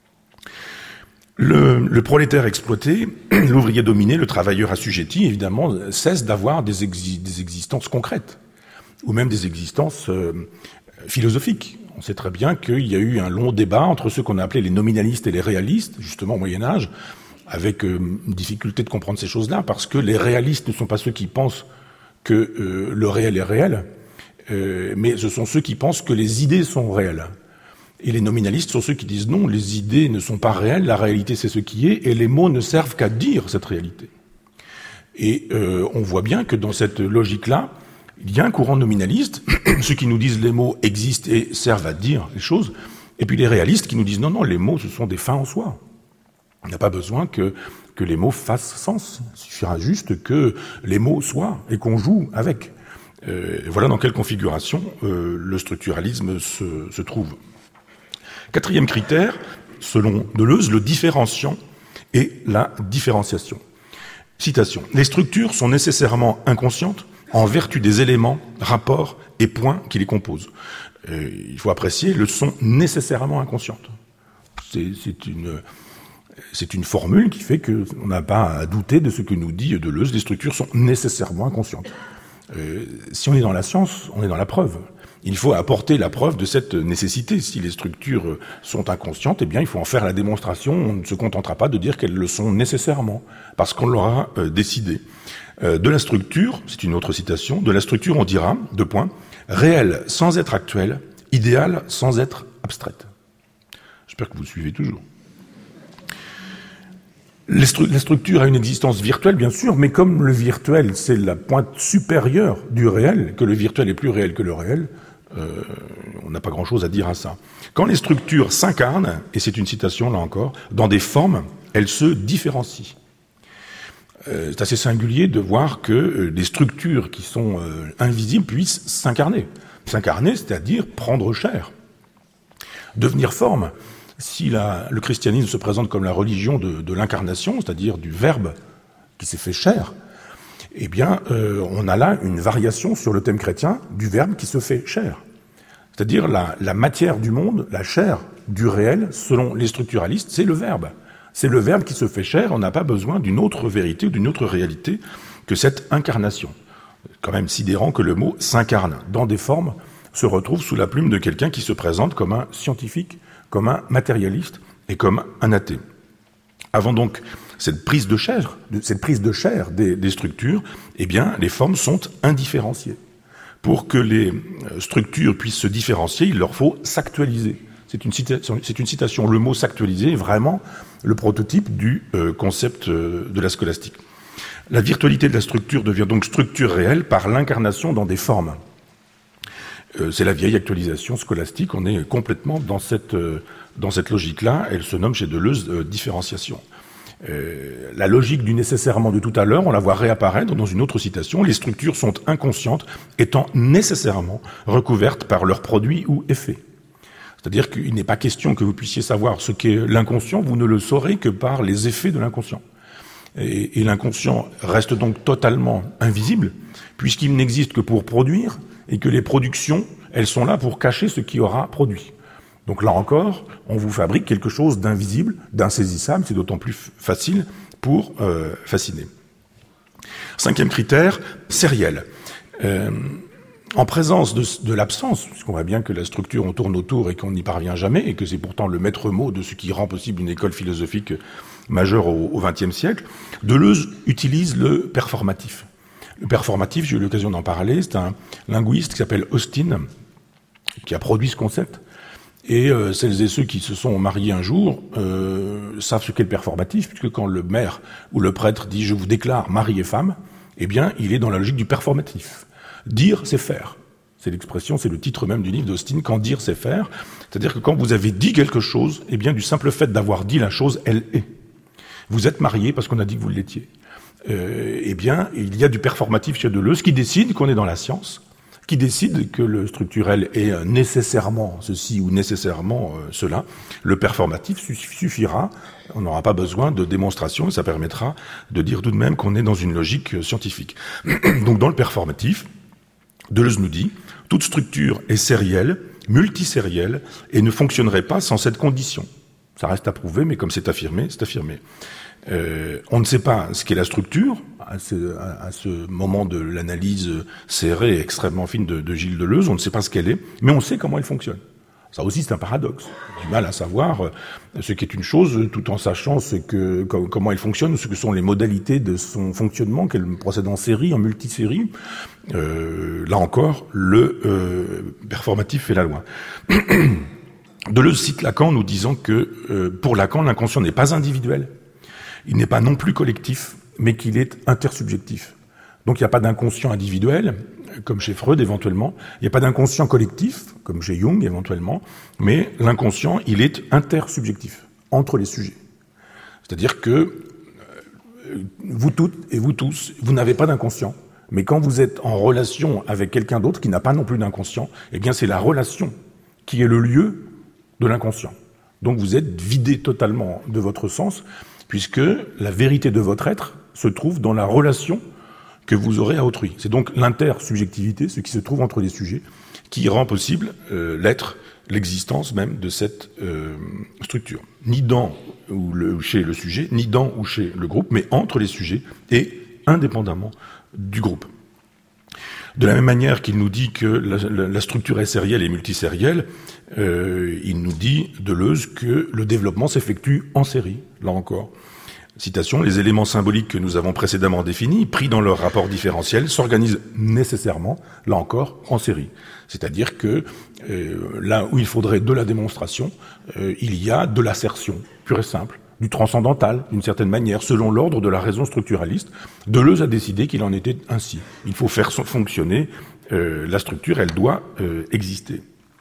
Le, le prolétaire exploité, l'ouvrier dominé, le travailleur assujetti, évidemment, cesse d'avoir des, exi- des existences concrètes, ou même des existences euh, philosophiques. On sait très bien qu'il y a eu un long débat entre ceux qu'on a appelés les nominalistes et les réalistes, justement au Moyen-Âge, avec euh, une difficulté de comprendre ces choses-là, parce que les réalistes ne sont pas ceux qui pensent que euh, le réel est réel, euh, mais ce sont ceux qui pensent que les idées sont réelles. Et les nominalistes sont ceux qui disent non, les idées ne sont pas réelles, la réalité c'est ce qui est, et les mots ne servent qu'à dire cette réalité. Et euh, on voit bien que dans cette logique-là, il y a un courant nominaliste, ceux qui nous disent les mots existent et servent à dire les choses, et puis les réalistes qui nous disent non, non, les mots ce sont des fins en soi. Il n'y a pas besoin que, que les mots fassent sens, il suffira juste que les mots soient et qu'on joue avec. Euh, voilà dans quelle configuration euh, le structuralisme se, se trouve. Quatrième critère, selon Deleuze, le différenciant et la différenciation. Citation. Les structures sont nécessairement inconscientes en vertu des éléments, rapports et points qui les composent. Euh, il faut apprécier, elles sont nécessairement inconscientes. C'est, c'est, une, c'est une formule qui fait qu'on n'a pas à douter de ce que nous dit Deleuze. Les structures sont nécessairement inconscientes. Euh, si on est dans la science, on est dans la preuve. Il faut apporter la preuve de cette nécessité. Si les structures sont inconscientes, eh bien, il faut en faire la démonstration. On ne se contentera pas de dire qu'elles le sont nécessairement, parce qu'on l'aura euh, décidé. Euh, de la structure, c'est une autre citation, de la structure, on dira, deux points, réelle sans être actuelle, idéale sans être abstraite. J'espère que vous suivez toujours. Les stru- la structure a une existence virtuelle, bien sûr, mais comme le virtuel, c'est la pointe supérieure du réel, que le virtuel est plus réel que le réel, Euh, on n'a pas grand-chose à dire à ça. Quand les structures s'incarnent, et c'est une citation là encore, dans des formes, elles se différencient. Euh, c'est assez singulier de voir que euh, des structures qui sont euh, invisibles puissent s'incarner. S'incarner, c'est-à-dire prendre chair, devenir forme. Si la, le christianisme se présente comme la religion de, de l'incarnation, c'est-à-dire du Verbe qui s'est fait chair, eh bien, euh, on a là une variation sur le thème chrétien du Verbe qui se fait chair. C'est-à-dire la, la matière du monde, la chair du réel, selon les structuralistes, c'est le Verbe. C'est le Verbe qui se fait chair, on n'a pas besoin d'une autre vérité ou d'une autre réalité que cette incarnation. C'est quand même sidérant que le mot « s'incarne » dans des formes se retrouve sous la plume de quelqu'un qui se présente comme un scientifique, comme un matérialiste et comme un athée. Avant donc cette prise de chair, cette prise de chair des, des structures, eh bien, les formes sont indifférenciées. Pour que les structures puissent se différencier, il leur faut s'actualiser. C'est une citation, c'est une citation. Le mot s'actualiser est vraiment le prototype du euh, concept euh, de la scolastique. La virtualité de la structure devient donc structure réelle par l'incarnation dans des formes. Euh, c'est la vieille actualisation scolastique. On est complètement dans cette, euh, dans cette logique-là. Elle se nomme chez Deleuze euh, différenciation. Euh, la logique du nécessairement de tout à l'heure, on la voit réapparaître dans une autre citation. Les structures sont inconscientes, étant nécessairement recouvertes par leurs produits ou effets. C'est-à-dire qu'il n'est pas question que vous puissiez savoir ce qu'est l'inconscient, vous ne le saurez que par les effets de l'inconscient. Et, et l'inconscient reste donc totalement invisible, puisqu'il n'existe que pour produire, et que les productions, elles sont là pour cacher ce qui aura produit. Donc là encore, on vous fabrique quelque chose d'invisible, d'insaisissable, c'est d'autant plus facile pour euh, fasciner. Cinquième critère, sériel. Euh, en présence de, de l'absence, puisqu'on voit bien que la structure, on tourne autour et qu'on n'y parvient jamais, et que c'est pourtant le maître mot de ce qui rend possible une école philosophique majeure au vingtième siècle, Deleuze utilise le performatif. Le performatif, j'ai eu l'occasion d'en parler, c'est un linguiste qui s'appelle Austin, qui a produit ce concept. Et euh, celles et ceux qui se sont mariés un jour euh, savent ce qu'est le performatif, puisque quand le maire ou le prêtre dit « je vous déclare mari et femme », eh bien, il est dans la logique du performatif. Dire, c'est faire. C'est l'expression, c'est le titre même du livre d'Austin, « Quand dire, c'est faire ». C'est-à-dire que quand vous avez dit quelque chose, eh bien, du simple fait d'avoir dit la chose, elle est. Vous êtes marié parce qu'on a dit que vous l'étiez. Euh, eh bien, il y a du performatif chez Deleuze qui décide qu'on est dans la science, qui décide que le structurel est nécessairement ceci ou nécessairement euh, cela. Le performatif suffira, on n'aura pas besoin de démonstration, et ça permettra de dire tout de même qu'on est dans une logique scientifique. Donc dans le performatif, Deleuze nous dit, toute structure est sérielle, multisérielle, et ne fonctionnerait pas sans cette condition. Ça reste à prouver, mais comme c'est affirmé, c'est affirmé. Euh, on ne sait pas ce qu'est la structure, à ce, à, à ce moment de l'analyse serrée et extrêmement fine de, de Gilles Deleuze, on ne sait pas ce qu'elle est, mais on sait comment elle fonctionne. Ça aussi, c'est un paradoxe. Du mal à savoir ce qu'est une chose, tout en sachant ce que, comment elle fonctionne, ce que sont les modalités de son fonctionnement, qu'elle procède en série, en multisérie. Euh, là encore, le euh, performatif fait la loi. Deleuze cite Lacan nous disant que, euh, pour Lacan, l'inconscient n'est pas individuel, il n'est pas non plus collectif, mais qu'il est intersubjectif. Donc il n'y a pas d'inconscient individuel, comme chez Freud éventuellement, il n'y a pas d'inconscient collectif, comme chez Jung éventuellement, mais l'inconscient, il est intersubjectif, entre les sujets. C'est-à-dire que vous toutes et vous tous, vous n'avez pas d'inconscient, mais quand vous êtes en relation avec quelqu'un d'autre qui n'a pas non plus d'inconscient, eh bien c'est la relation qui est le lieu de l'inconscient. Donc vous êtes vidé totalement de votre sens, puisque la vérité de votre être se trouve dans la relation que vous aurez à autrui. C'est donc l'intersubjectivité, ce qui se trouve entre les sujets, qui rend possible euh, l'être, l'existence même de cette euh, structure. Ni dans ou le, chez le sujet, ni dans ou chez le groupe, mais entre les sujets et indépendamment du groupe. De la même manière qu'il nous dit que la, la, la structure est sérielle et multisérielle, euh, il nous dit, Deleuze, que le développement s'effectue en série, là encore. Citation, les éléments symboliques que nous avons précédemment définis, pris dans leur rapport différentiel, s'organisent nécessairement, là encore, en série. C'est-à-dire que euh, là où il faudrait de la démonstration, euh, il y a de l'assertion, pure et simple, du transcendantal, d'une certaine manière, selon l'ordre de la raison structuraliste. Deleuze a décidé qu'il en était ainsi. Il faut faire fonctionner euh, la structure, elle doit euh, exister.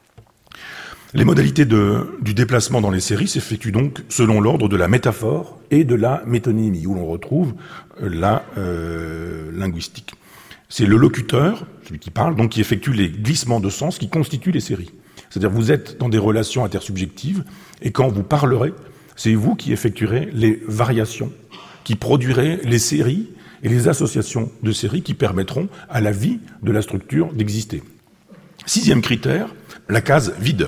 Les modalités de, du déplacement dans les séries s'effectuent donc selon l'ordre de la métaphore et de la métonymie, où l'on retrouve la euh, linguistique. C'est le locuteur, celui qui parle, donc qui effectue les glissements de sens qui constituent les séries. C'est-à-dire vous êtes dans des relations intersubjectives, et quand vous parlerez, c'est vous qui effectuerez les variations, qui produirez les séries et les associations de séries qui permettront à la vie de la structure d'exister. Sixième critère, la case vide.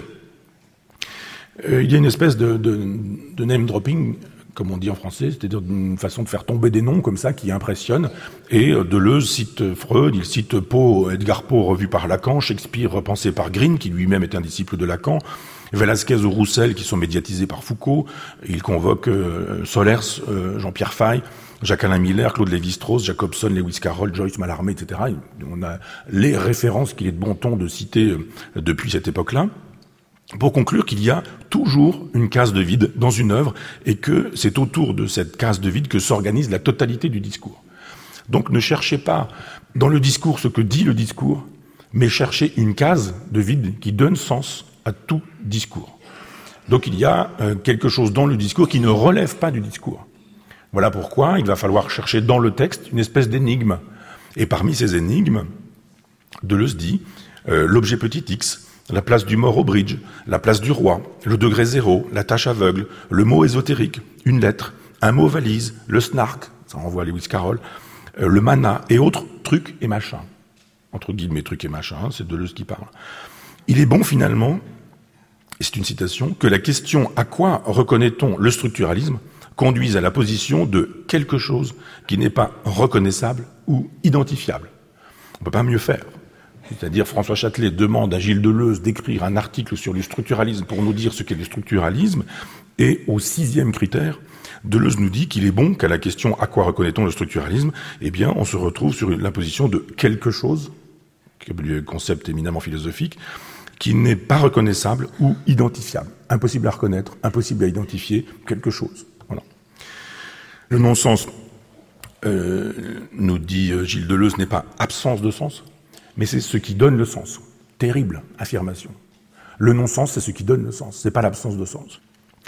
Euh, il y a une espèce de, de, de name dropping, comme on dit en français, c'est-à-dire une façon de faire tomber des noms comme ça qui impressionne. Et euh, Deleuze cite Freud, il cite Poe, Edgar Poe revu par Lacan, Shakespeare repensé par Green, qui lui-même est un disciple de Lacan, Velasquez ou Roussel qui sont médiatisés par Foucault. Il convoque euh, Solers, euh, Jean-Pierre Faye, Jacques-Alain Miller, Claude Lévi-Strauss, Jacobson, Lewis Carroll, Joyce Mallarmé, et cetera. On a les références qu'il est de bon ton de citer euh, depuis cette époque-là. Pour conclure qu'il y a toujours une case de vide dans une œuvre et que c'est autour de cette case de vide que s'organise la totalité du discours. Donc ne cherchez pas dans le discours ce que dit le discours, mais cherchez une case de vide qui donne sens à tout discours. Donc il y a euh, quelque chose dans le discours qui ne relève pas du discours. Voilà pourquoi il va falloir chercher dans le texte une espèce d'énigme. Et parmi ces énigmes, Deleuze dit euh, l'objet petit x, la place du mort au bridge, la place du roi, le degré zéro, la tâche aveugle, le mot ésotérique, une lettre, un mot valise, le snark, ça renvoie à Lewis Carroll, euh, le mana et autres trucs et machins. Entre guillemets trucs et machins, hein, c'est Deleuze qui parle. Il est bon finalement, et c'est une citation, que la question à quoi reconnaît-on le structuralisme conduise à la position de quelque chose qui n'est pas reconnaissable ou identifiable. On ne peut pas mieux faire. C'est-à-dire François Châtelet demande à Gilles Deleuze d'écrire un article sur le structuralisme pour nous dire ce qu'est le structuralisme, et au sixième critère, Deleuze nous dit qu'il est bon qu'à la question « à quoi reconnaît-on le structuralisme ?», eh bien, on se retrouve sur la position de quelque chose, concept éminemment philosophique, qui n'est pas reconnaissable ou identifiable. Impossible à reconnaître, impossible à identifier quelque chose. Voilà. Le non-sens, euh, nous dit Gilles Deleuze, n'est pas absence de sens, mais c'est ce qui donne le sens. Terrible affirmation. Le non-sens, c'est ce qui donne le sens, c'est pas l'absence de sens.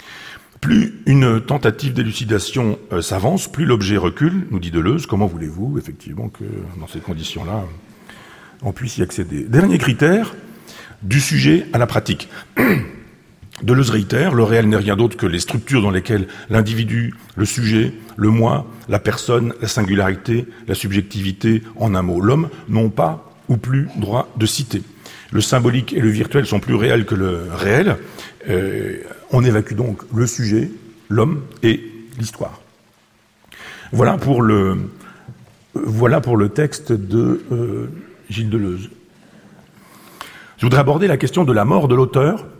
Plus une tentative d'élucidation euh, s'avance, plus l'objet recule, nous dit Deleuze. Comment voulez-vous, effectivement, que dans ces conditions-là, on puisse y accéder. Dernier critère, du sujet à la pratique. Deleuze réitère, le réel n'est rien d'autre que les structures dans lesquelles l'individu, le sujet, le moi, la personne, la singularité, la subjectivité, en un mot, l'homme, n'ont pas ou plus droit de citer. Le symbolique et le virtuel sont plus réels que le réel. Euh, on évacue donc le sujet, l'homme et l'histoire. Voilà pour le, voilà pour le texte de euh, Gilles Deleuze. Je voudrais aborder la question de la mort de l'auteur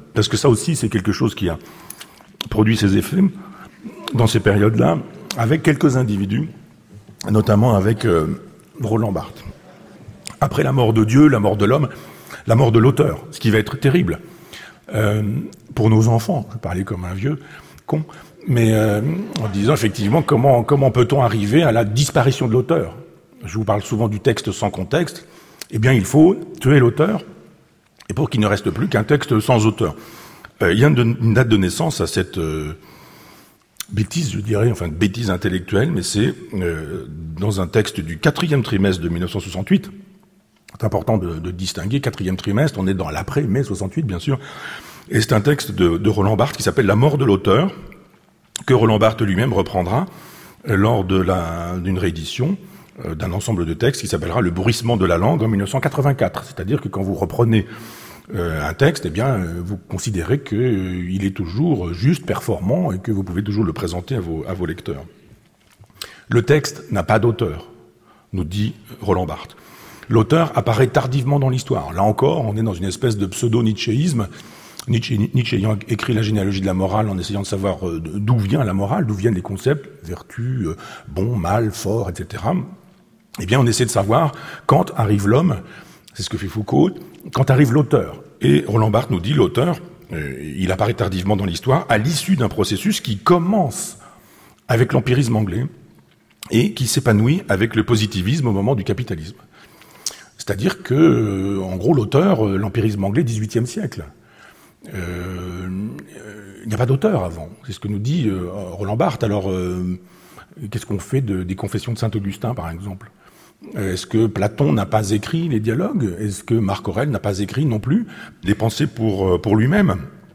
parce que ça aussi, c'est quelque chose qui a produit ses effets dans ces périodes-là, avec quelques individus, notamment avec euh, Roland Barthes. Après la mort de Dieu, la mort de l'homme, la mort de l'auteur, ce qui va être terrible euh, pour nos enfants. Je parlais comme un vieux con, mais euh, en disant effectivement comment, comment peut-on arriver à la disparition de l'auteur. Je vous parle souvent du texte sans contexte. Eh bien, il faut tuer l'auteur, et pour qu'il ne reste plus qu'un texte sans auteur. Euh, il y a une, une date de naissance à cette euh, bêtise, je dirais, enfin bêtise intellectuelle, mais c'est euh, dans un texte du quatrième trimestre de mille neuf cent soixante-huit. C'est important de, de distinguer, quatrième trimestre, on est dans l'après-mai soixante-huit, bien sûr, et c'est un texte de, de Roland Barthes qui s'appelle « La mort de l'auteur », que Roland Barthes lui-même reprendra euh, lors de la, d'une réédition euh, d'un ensemble de textes qui s'appellera « Le bruissement de la langue » en mille neuf cent quatre-vingt-quatre. C'est-à-dire que quand vous reprenez euh, un texte, eh bien, euh, vous considérez qu'il euh, est toujours juste, performant, et que vous pouvez toujours le présenter à vos, à vos lecteurs. Le texte n'a pas d'auteur, nous dit Roland Barthes. L'auteur apparaît tardivement dans l'histoire. Là encore, on est dans une espèce de pseudo-nietzschéisme. Nietzsche, Nietzsche ayant écrit la généalogie de la morale en essayant de savoir d'où vient la morale, d'où viennent les concepts, vertu, bon, mal, fort, et cetera. Eh bien, on essaie de savoir quand arrive l'homme, c'est ce que fait Foucault, quand arrive l'auteur. Et Roland Barthes nous dit l'auteur, euh, il apparaît tardivement dans l'histoire, à l'issue d'un processus qui commence avec l'empirisme anglais et qui s'épanouit avec le positivisme au moment du capitalisme. C'est-à-dire que, euh, en gros, l'auteur, euh, l'empirisme anglais, dix-huitième siècle. Euh, euh, il n'y a pas d'auteur avant. C'est ce que nous dit euh, Roland Barthes. Alors, euh, qu'est-ce qu'on fait de, des confessions de Saint-Augustin, par exemple ? Est-ce que Platon n'a pas écrit les dialogues ? Est-ce que Marc Aurèle n'a pas écrit non plus des pensées pour, pour lui-même ?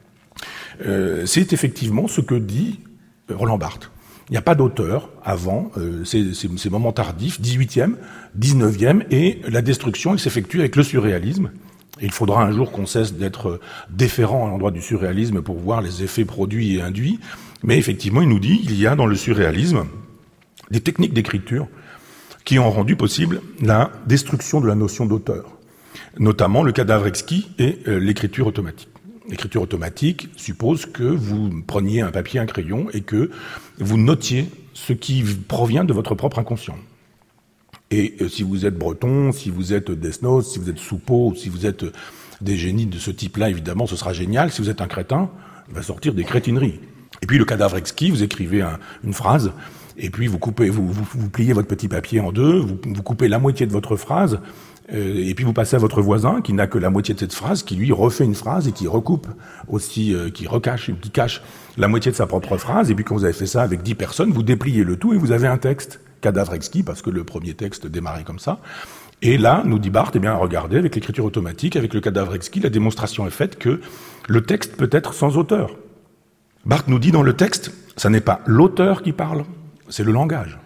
euh, C'est effectivement ce que dit Roland Barthes. Il n'y a pas d'auteur avant euh, ces, ces, ces moments tardifs, dix-huitième, dix-neuvième, et la destruction elle s'effectue avec le surréalisme. Et il faudra un jour qu'on cesse d'être déférent à l'endroit du surréalisme pour voir les effets produits et induits. Mais effectivement, il nous dit qu'il y a dans le surréalisme des techniques d'écriture qui ont rendu possible la destruction de la notion d'auteur, notamment le cadavre exquis et euh, l'écriture automatique. L'écriture automatique suppose que vous preniez un papier, un crayon, et que vous notiez ce qui provient de votre propre inconscient. Et euh, si vous êtes breton, si vous êtes Desnos, si vous êtes Soupeau, si vous êtes des génies de ce type-là, évidemment, ce sera génial. Si vous êtes un crétin, il va sortir des crétineries. Et puis le cadavre exquis, vous écrivez un, une phrase, et puis vous coupez, vous, vous, vous pliez votre petit papier en deux, vous, vous coupez la moitié de votre phrase, euh, et puis vous passez à votre voisin qui n'a que la moitié de cette phrase, qui lui refait une phrase et qui recoupe aussi, euh, qui recache, qui cache la moitié de sa propre phrase. Et puis quand vous avez fait ça avec dix personnes, vous dépliez le tout et vous avez un texte cadavre exquis, parce que le premier texte démarrait comme ça. Et là, nous dit Barthes, eh bien, regardez, avec l'écriture automatique, avec le cadavre exquis, la démonstration est faite que le texte peut être sans auteur. Barthes nous dit dans le texte, ça n'est pas l'auteur qui parle, c'est le langage.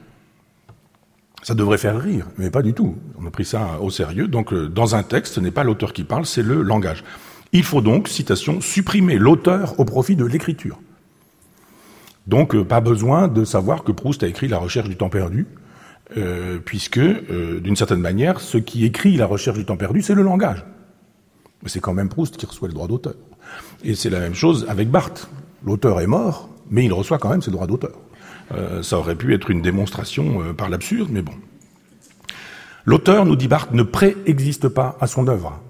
Ça devrait faire rire, mais pas du tout. On a pris ça au sérieux. Donc, dans un texte, ce n'est pas l'auteur qui parle, c'est le langage. Il faut donc, citation, supprimer l'auteur au profit de l'écriture. Donc, euh, pas besoin de savoir que Proust a écrit La Recherche du temps perdu, euh, puisque, euh, d'une certaine manière, ce qui écrit La Recherche du temps perdu, c'est le langage. Mais c'est quand même Proust qui reçoit le droit d'auteur. Et c'est la même chose avec Barthes. L'auteur est mort, mais il reçoit quand même ses droits d'auteur. Euh, ça aurait pu être une démonstration euh, par l'absurde, mais bon. L'auteur, nous dit Barthes, ne préexiste pas à son œuvre.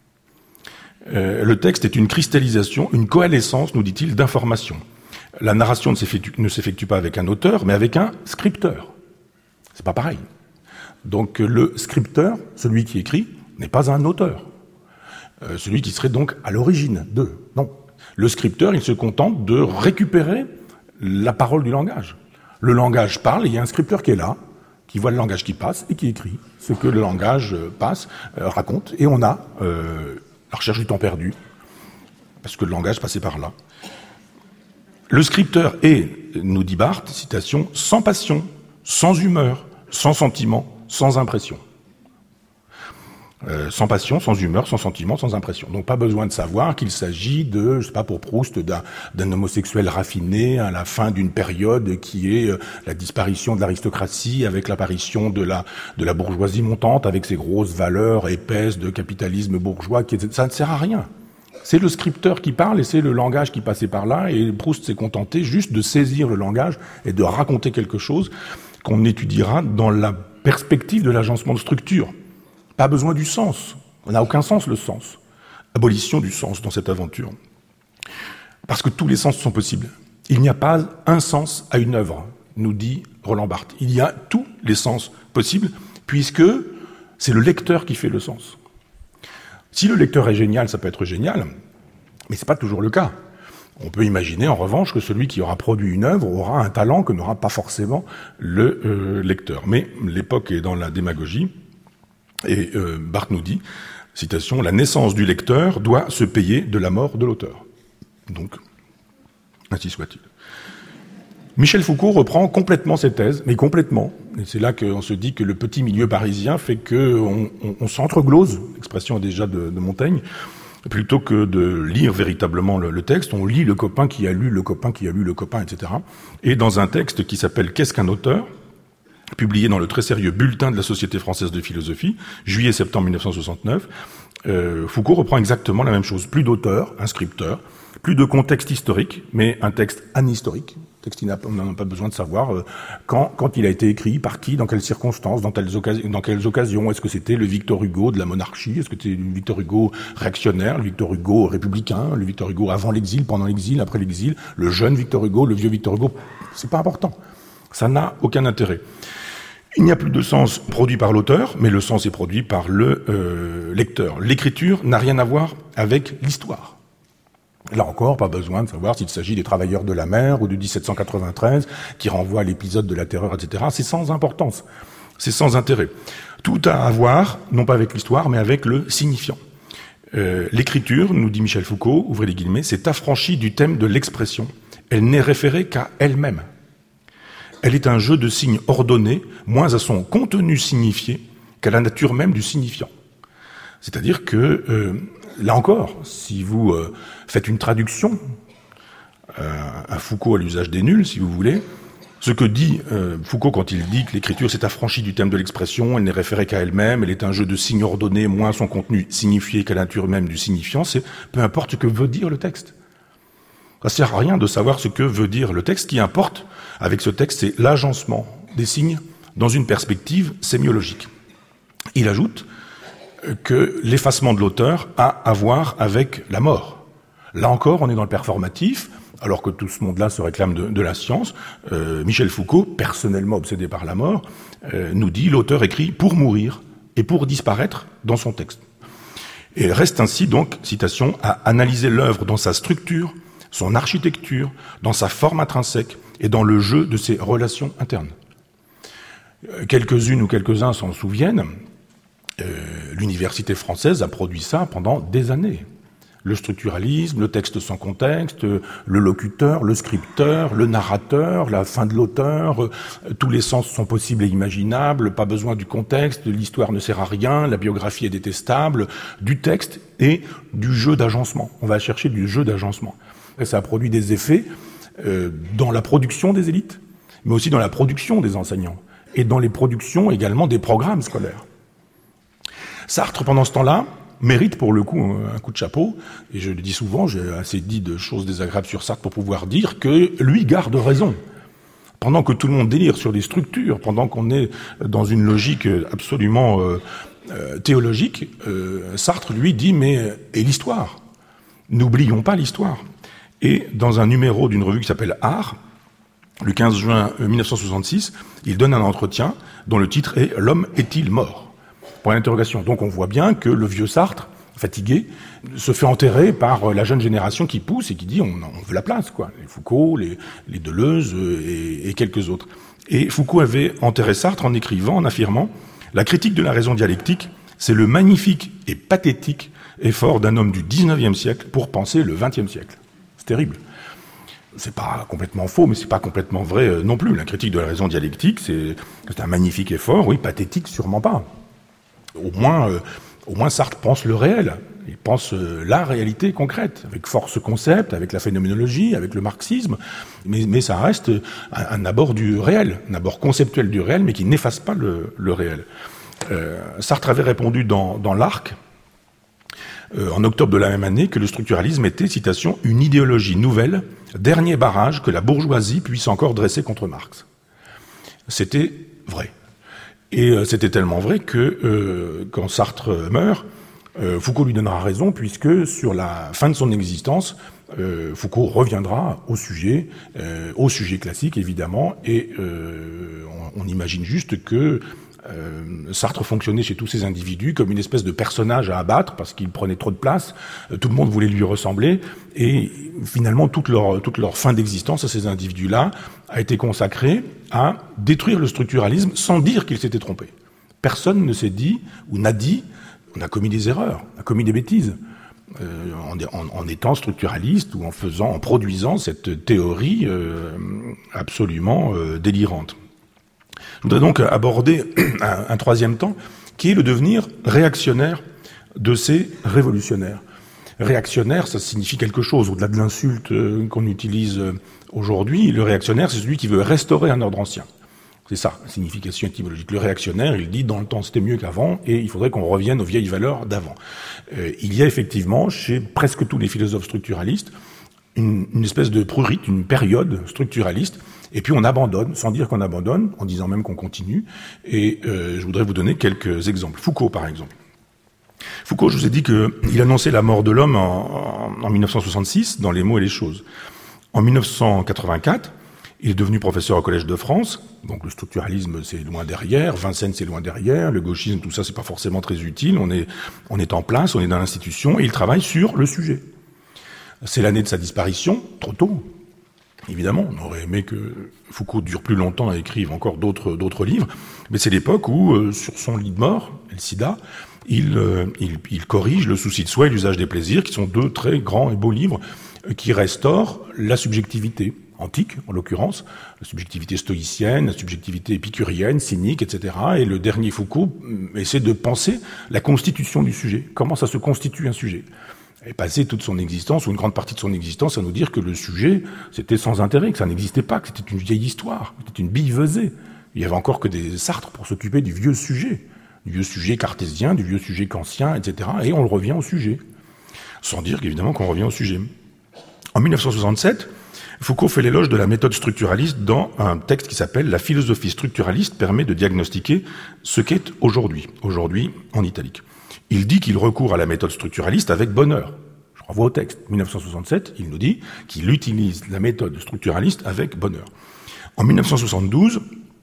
Euh, le texte est une cristallisation, une coalescence, nous dit-il, d'informations. La narration ne s'effectue, ne s'effectue pas avec un auteur, mais avec un scripteur. C'est pas pareil. Donc le scripteur, celui qui écrit, n'est pas un auteur. Euh, celui qui serait donc à l'origine de. Non. Le scripteur, il se contente de récupérer la parole du langage. Le langage parle, et il y a un scripteur qui est là, qui voit le langage qui passe et qui écrit ce que le langage passe, euh, raconte, et on a euh, la recherche du temps perdu, parce que le langage passait par là. Le scripteur est, nous dit Barthes, citation, sans passion, sans humeur, sans sentiment, sans impression. Euh, sans passion, sans humeur, sans sentiment, sans impression. Donc pas besoin de savoir qu'il s'agit de, je sais pas pour Proust, d'un, d'un homosexuel raffiné à la fin d'une période qui est euh, la disparition de l'aristocratie avec l'apparition de la de la bourgeoisie montante avec ses grosses valeurs épaisses de capitalisme bourgeois. Qui est, ça ne sert à rien. C'est le scripteur qui parle et c'est le langage qui passait par là, et Proust s'est contenté juste de saisir le langage et de raconter quelque chose qu'on étudiera dans la perspective de l'agencement de structure. Pas besoin du sens. On n'a aucun sens, le sens. Abolition du sens dans cette aventure. Parce que tous les sens sont possibles. Il n'y a pas un sens à une œuvre, nous dit Roland Barthes. Il y a tous les sens possibles, puisque c'est le lecteur qui fait le sens. Si le lecteur est génial, ça peut être génial, mais c'est pas toujours le cas. On peut imaginer, en revanche, que celui qui aura produit une œuvre aura un talent que n'aura pas forcément le euh, lecteur. Mais l'époque est dans la démagogie, et euh, Barthes nous dit, citation, « La naissance du lecteur doit se payer de la mort de l'auteur. » Donc, ainsi soit-il. Michel Foucault reprend complètement cette thèse, mais complètement. Et c'est là qu'on se dit que le petit milieu parisien fait qu'on on, on s'entreglose, l'expression est déjà de, de Montaigne, plutôt que de lire véritablement le, le texte, on lit le copain qui a lu le copain qui a lu le copain, et cetera. Et dans un texte qui s'appelle « Qu'est-ce qu'un auteur ?», publié dans le très sérieux Bulletin de la Société française de philosophie, juillet-septembre mille neuf cent soixante-neuf, euh, Foucault reprend exactement la même chose. Plus d'auteur, un scripteur, plus de contexte historique, mais un texte anhistorique. Texte, on n'a pas besoin de savoir euh, quand, quand il a été écrit, par qui, dans quelles circonstances, dans, telles occasions, dans quelles occasions. Est-ce que c'était le Victor Hugo de la monarchie? Est-ce que c'était le Victor Hugo réactionnaire, le Victor Hugo républicain, le Victor Hugo avant l'exil, pendant l'exil, après l'exil, le jeune Victor Hugo, le vieux Victor Hugo? C'est pas important. Ça n'a aucun intérêt. Il n'y a plus de sens produit par l'auteur, mais le sens est produit par le euh, lecteur. L'écriture n'a rien à voir avec l'histoire. Là encore, pas besoin de savoir s'il s'agit des Travailleurs de la mer ou de dix-sept cent quatre-vingt-treize, qui renvoie à l'épisode de la Terreur, et cetera. C'est sans importance, c'est sans intérêt. Tout a à voir, non pas avec l'histoire, mais avec le signifiant. Euh, l'écriture, nous dit Michel Foucault, ouvrez les guillemets, s'est affranchie du thème de l'expression. Elle n'est référée qu'à elle-même. Elle est un jeu de signes ordonnés, moins à son contenu signifié qu'à la nature même du signifiant. C'est-à-dire que, euh, là encore, si vous euh, faites une traduction, euh, à Foucault à l'usage des nuls, si vous voulez, ce que dit euh, Foucault quand il dit que l'écriture s'est affranchie du thème de l'expression, elle n'est référée qu'à elle-même, elle est un jeu de signes ordonnés, moins à son contenu signifié qu'à la nature même du signifiant, c'est peu importe ce que veut dire le texte. Ça sert à rien de savoir ce que veut dire le texte. Ce qui importe avec ce texte, c'est l'agencement des signes dans une perspective sémiologique. Il ajoute que l'effacement de l'auteur a à voir avec la mort. Là encore, on est dans le performatif, alors que tout ce monde-là se réclame de, de la science. Euh, Michel Foucault, personnellement obsédé par la mort, euh, nous dit « L'auteur écrit pour mourir et pour disparaître dans son texte ». Et reste ainsi donc, citation, à analyser l'œuvre dans sa structure, son architecture, dans sa forme intrinsèque et dans le jeu de ses relations internes. Quelques-unes ou quelques-uns s'en souviennent, euh, l'université française a produit ça pendant des années. Le structuralisme, le texte sans contexte, le locuteur, le scripteur, le narrateur, la fin de l'auteur, euh, tous les sens sont possibles et imaginables, pas besoin du contexte, l'histoire ne sert à rien, la biographie est détestable, du texte et du jeu d'agencement. On va chercher du jeu d'agencement. Et ça a produit des effets euh, dans la production des élites, mais aussi dans la production des enseignants, et dans les productions également des programmes scolaires. Sartre, pendant ce temps-là, mérite pour le coup un coup de chapeau, et je le dis souvent, j'ai assez dit de choses désagréables sur Sartre pour pouvoir dire que lui garde raison. Pendant que tout le monde délire sur les structures, pendant qu'on est dans une logique absolument euh, euh, théologique, euh, Sartre lui dit, mais et l'histoire ? N'oublions pas l'histoire. Et dans un numéro d'une revue qui s'appelle Art, le quinze juin mille neuf cent soixante-six, il donne un entretien dont le titre est « L'homme est-il mort ?» Point d'interrogation. Donc on voit bien que le vieux Sartre, fatigué, se fait enterrer par la jeune génération qui pousse et qui dit on, on veut la place, quoi. Les Foucault, les, les Deleuze et, et quelques autres. Et Foucault avait enterré Sartre en écrivant, en affirmant « La critique de la raison dialectique, c'est le magnifique et pathétique effort d'un homme du dix-neuvième siècle pour penser le vingtième siècle. » C'est terrible. C'est pas complètement faux, mais c'est pas complètement vrai non plus. La critique de la raison dialectique, c'est, c'est un magnifique effort, oui, pathétique, sûrement pas. Au moins, euh, au moins Sartre pense le réel. Il pense euh, la réalité concrète, avec force concept, avec la phénoménologie, avec le marxisme, mais, mais ça reste un, un abord du réel, un abord conceptuel du réel, mais qui n'efface pas le, le réel. Euh, Sartre avait répondu dans, dans l'Arc, euh, en octobre de la même année, que le structuralisme était, citation, « une idéologie nouvelle, dernier barrage que la bourgeoisie puisse encore dresser contre Marx ». C'était vrai. Et euh, c'était tellement vrai que, euh, quand Sartre meurt, euh, Foucault lui donnera raison, puisque sur la fin de son existence, euh, Foucault reviendra au sujet, euh, au sujet classique, évidemment, et euh, on, on imagine juste que Euh, Sartre fonctionnait chez tous ces individus comme une espèce de personnage à abattre parce qu'il prenait trop de place, euh, tout le monde voulait lui ressembler, et finalement toute leur, toute leur fin d'existence à ces individus-là a été consacrée à détruire le structuralisme sans dire qu'ils s'étaient trompés. Personne ne s'est dit, ou n'a dit, on a commis des erreurs, on a commis des bêtises, euh, en, en, en étant structuraliste ou en faisant, en produisant cette théorie euh, absolument euh, délirante. Je voudrais donc aborder un, un troisième temps, qui est le devenir réactionnaire de ces révolutionnaires. Réactionnaire, ça signifie quelque chose, au-delà de l'insulte qu'on utilise aujourd'hui. Le réactionnaire, c'est celui qui veut restaurer un ordre ancien. C'est ça, la signification étymologique. Le réactionnaire, il dit, dans le temps, c'était mieux qu'avant, et il faudrait qu'on revienne aux vieilles valeurs d'avant. Euh, il y a effectivement, chez presque tous les philosophes structuralistes, une, une espèce de prurite, une période structuraliste, et puis on abandonne, sans dire qu'on abandonne, en disant même qu'on continue, et euh, je voudrais vous donner quelques exemples. Foucault, par exemple. Foucault, je vous ai dit qu'il annonçait la mort de l'homme en, en, en mille neuf cent soixante-six, dans Les mots et les choses. En mille neuf cent quatre-vingt-quatre, il est devenu professeur au Collège de France, donc le structuralisme c'est loin derrière, Vincennes c'est loin derrière, le gauchisme, tout ça c'est pas forcément très utile, on est, on est en place, on est dans l'institution, et il travaille sur le sujet. C'est l'année de sa disparition, trop tôt. Évidemment, on aurait aimé que Foucault dure plus longtemps et écrive encore d'autres, d'autres livres, mais c'est l'époque où, euh, sur son lit de mort, le sida, il, euh, il, il corrige le souci de soi et l'usage des plaisirs, qui sont deux très grands et beaux livres euh, qui restaurent la subjectivité antique, en l'occurrence, la subjectivité stoïcienne, la subjectivité épicurienne, cynique, et cetera. Et le dernier Foucault essaie de penser la constitution du sujet, comment ça se constitue un sujet. Et passé toute son existence, ou une grande partie de son existence, à nous dire que le sujet, c'était sans intérêt, que ça n'existait pas, que c'était une vieille histoire, que c'était une billevesée. Il y avait encore que des Sartre pour s'occuper du vieux sujet, du vieux sujet cartésien, du vieux sujet kantien, et cetera. Et on revient au sujet. Sans dire qu'évidemment qu'on revient au sujet. En mille neuf cent soixante-sept, Foucault fait l'éloge de la méthode structuraliste dans un texte qui s'appelle « La philosophie structuraliste permet de diagnostiquer ce qu'est aujourd'hui », aujourd'hui en italique. Il dit qu'il recourt à la méthode structuraliste avec bonheur. Je renvoie au texte. mille neuf cent soixante-sept, il nous dit qu'il utilise la méthode structuraliste avec bonheur. En mille neuf cent soixante-douze,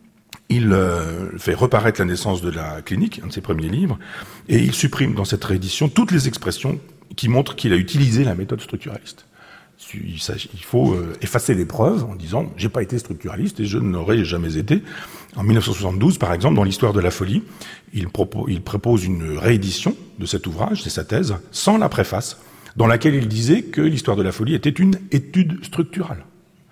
il euh, fait reparaître La naissance de la clinique, un de ses premiers livres, et il supprime dans cette réédition toutes les expressions qui montrent qu'il a utilisé la méthode structuraliste. Il, il faut euh, effacer les preuves en disant « j'ai pas été structuraliste et je n'aurais jamais été ». En mille neuf cent soixante-douze, par exemple, dans l'Histoire de la folie, il, propose, il propose une réédition de cet ouvrage, c'est sa thèse, sans la préface, dans laquelle il disait que l'Histoire de la folie était une étude structurale.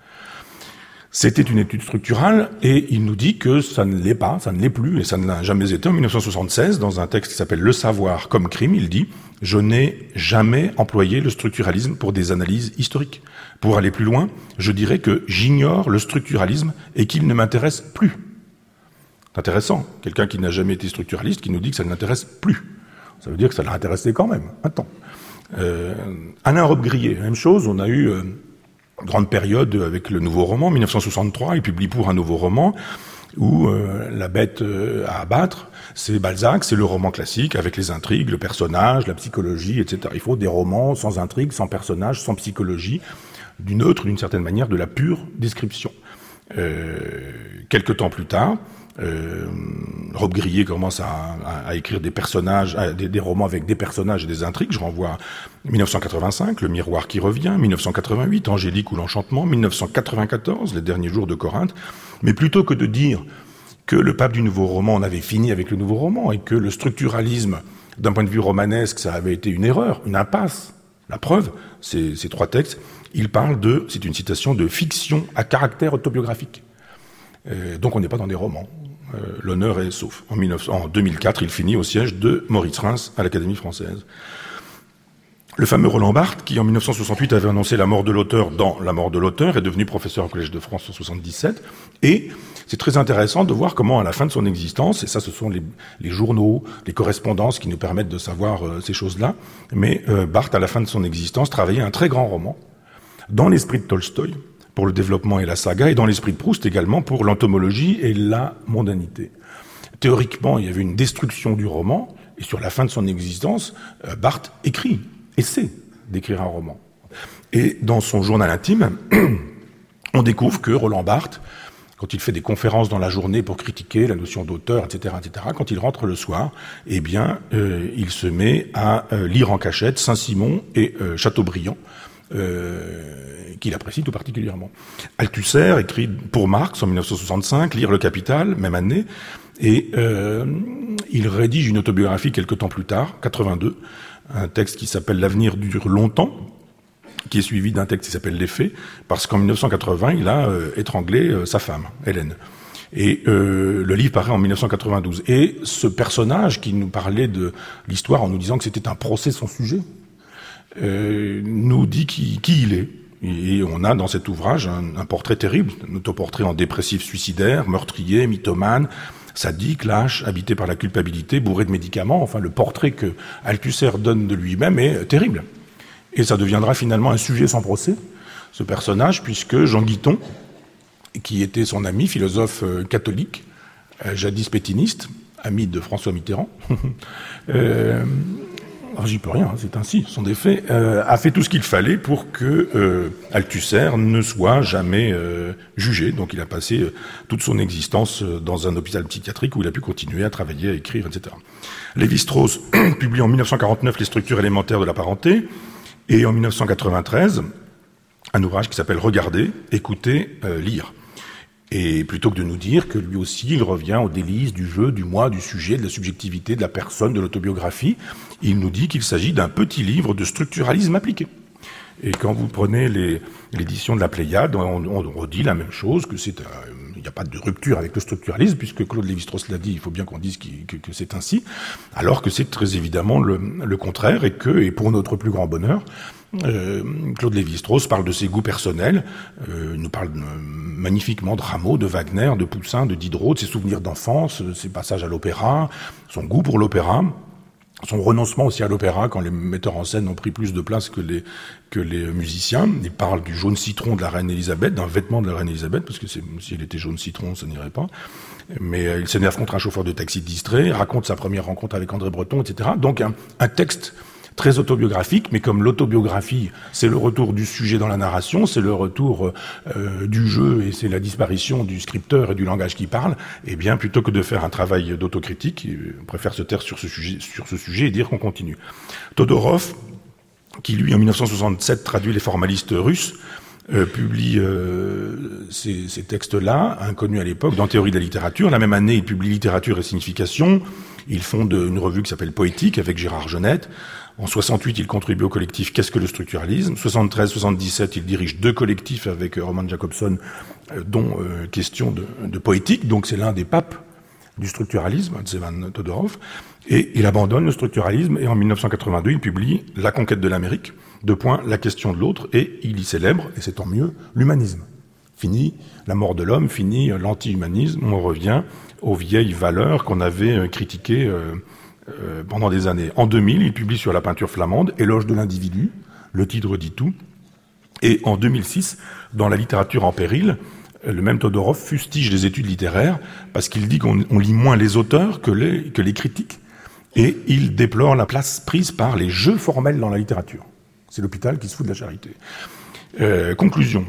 C'était une étude structurale, et il nous dit que ça ne l'est pas, ça ne l'est plus, et ça ne l'a jamais été. En mille neuf cent soixante-seize, dans un texte qui s'appelle « Le savoir comme crime », il dit « Je n'ai jamais employé le structuralisme pour des analyses historiques. Pour aller plus loin, je dirais que j'ignore le structuralisme et qu'il ne m'intéresse plus. » C'est intéressant, quelqu'un qui n'a jamais été structuraliste qui nous dit que ça ne l'intéresse plus. Ça veut dire que ça l'intéressait quand même, un temps. Euh, Alain Robbe-Grillet, même chose, on a eu euh, une grande période avec le nouveau roman, mille neuf cent soixante-trois, il publie pour un nouveau roman, où euh, la bête euh, à abattre, c'est Balzac, c'est le roman classique, avec les intrigues, le personnage, la psychologie, et cetera. Il faut des romans sans intrigue, sans personnage, sans psychologie, du neutre, d'une certaine manière, de la pure description. Euh, quelque temps plus tard, Euh, Robbe-Grillet commence à, à, à écrire des personnages, à, des, des romans avec des personnages et des intrigues. Je renvoie à mille neuf cent quatre-vingt-cinq, Le miroir qui revient, mille neuf cent quatre-vingt-huit, Angélique ou l'enchantement, mille neuf cent quatre-vingt-quatorze, Les derniers jours de Corinthe. Mais plutôt que de dire que le pape du nouveau roman, on avait fini avec le nouveau roman et que le structuralisme, d'un point de vue romanesque, ça avait été une erreur, une impasse. La preuve, c'est ces trois textes, il parle de, c'est une citation, de fiction à caractère autobiographique. Euh, donc on n'est pas dans des romans. Euh, l'honneur est sauf. En, mille neuf cents, en deux mille quatre, il finit au siège de Maurice Reims à l'Académie française. Le fameux Roland Barthes, qui en mille neuf cent soixante-huit avait annoncé la mort de l'auteur dans La mort de l'auteur, est devenu professeur au Collège de France en soixante-dix-sept. Et c'est très intéressant de voir comment, à la fin de son existence, et ça ce sont les, les journaux, les correspondances qui nous permettent de savoir euh, ces choses-là, mais euh, Barthes, à la fin de son existence, travaillait un très grand roman, dans l'esprit de Tolstoï, pour le développement et la saga, et dans l'esprit de Proust également, pour l'entomologie et la mondanité. Théoriquement, il y avait une destruction du roman, et sur la fin de son existence, euh, Barthes écrit. Essaie d'écrire un roman. Et dans son journal intime, on découvre que Roland Barthes, quand il fait des conférences dans la journée pour critiquer la notion d'auteur, et cetera, et cetera, quand il rentre le soir, eh bien, euh, il se met à euh, lire en cachette Saint-Simon et euh, Chateaubriand, euh, qu'il apprécie tout particulièrement. Althusser écrit pour Marx en mille neuf cent soixante-cinq, Lire le Capital, même année, et euh, il rédige une autobiographie quelque temps plus tard, quatre-vingt-deux, un texte qui s'appelle « L'avenir dure longtemps », qui est suivi d'un texte qui s'appelle « Les faits », parce qu'en mille neuf cent quatre-vingts, il a euh, étranglé euh, sa femme, Hélène. Et euh, le livre paraît en mille neuf cent quatre-vingt-douze. Et ce personnage qui nous parlait de l'histoire en nous disant que c'était un procès sans sujet, euh, nous dit qui, qui il est. Et on a dans cet ouvrage un, un portrait terrible, un autoportrait en dépressif suicidaire, meurtrier, mythomane, sadique, lâche, habité par la culpabilité, bourré de médicaments. Enfin, le portrait que Althusser donne de lui-même est terrible. Et ça deviendra finalement un sujet sans procès, ce personnage, puisque Jean Guiton, qui était son ami, philosophe catholique, jadis pétiniste, ami de François Mitterrand, euh, j'y peux rien, c'est ainsi, ce sont des faits, euh, a fait tout ce qu'il fallait pour que euh, Althusser ne soit jamais euh, jugé. Donc il a passé euh, toute son existence euh, dans un hôpital psychiatrique où il a pu continuer à travailler, à écrire, et cetera. Lévi-Strauss publie en mille neuf cent quarante-neuf Les structures élémentaires de la parenté, et en mille neuf cent quatre-vingt-treize, un ouvrage qui s'appelle « Regarder, écouter, euh, lire ». Et plutôt que de nous dire que lui aussi, il revient aux délices du jeu, du moi, du sujet, de la subjectivité, de la personne, de l'autobiographie, il nous dit qu'il s'agit d'un petit livre de structuralisme appliqué. Et quand vous prenez les, l'édition de la Pléiade, on, on redit la même chose, que c'est, il n'y a pas de rupture avec le structuralisme, puisque Claude Lévi-Strauss l'a dit, il faut bien qu'on dise qu'il, que, que c'est ainsi, alors que c'est très évidemment le, le contraire, et que, et pour notre plus grand bonheur, Euh, Claude Lévi-Strauss parle de ses goûts personnels, euh, il nous parle de, magnifiquement de Rameau, de Wagner, de Poussin, de Diderot, de ses souvenirs d'enfance, ses passages à l'opéra, son goût pour l'opéra, son renoncement aussi à l'opéra quand les metteurs en scène ont pris plus de place que les, que les musiciens. Il parle du jaune citron de la reine Elisabeth, d'un vêtement de la reine Elisabeth, parce que c'est, si elle était jaune citron, ça n'irait pas. Mais euh, il s'énerve contre un chauffeur de taxi distrait, raconte sa première rencontre avec André Breton, et cetera. Donc un, un texte très autobiographique, mais comme l'autobiographie, c'est le retour du sujet dans la narration, c'est le retour euh, du jeu et c'est la disparition du scripteur et du langage qui parle, eh bien, plutôt que de faire un travail d'autocritique, on préfère se taire sur ce sujet, sur ce sujet et dire qu'on continue. Todorov, qui lui, en mille neuf cent soixante-sept, traduit les formalistes russes, Euh, publie euh, ces, ces textes-là, inconnus à l'époque, dans Théorie de la littérature. La même année, il publie Littérature et signification. Il fonde une revue qui s'appelle Poétique avec Gérard Genette. En soixante-huit, il contribue au collectif Qu'est-ce que le structuralisme. soixante-treize soixante-dix-sept, il dirige deux collectifs avec Roman Jacobson, euh, dont euh, question de, de poétique. Donc c'est l'un des papes du structuralisme, Tsevan Todorov. Et il abandonne le structuralisme et en mille neuf cent quatre-vingt-deux, il publie La conquête de l'Amérique, deux points, la question de l'autre, et il y célèbre, et c'est tant mieux, l'humanisme. Fini la mort de l'homme, fini l'anti-humanisme, on revient aux vieilles valeurs qu'on avait critiquées euh, euh, pendant des années. En deux mille, il publie sur la peinture flamande Éloge de l'individu, le titre dit tout, et en deux mille six, dans La littérature en péril, le même Todorov fustige les études littéraires parce qu'il dit qu'on on lit moins les auteurs que les, que les critiques, et il déplore la place prise par les jeux formels dans la littérature. C'est l'hôpital qui se fout de la charité. Euh, conclusion.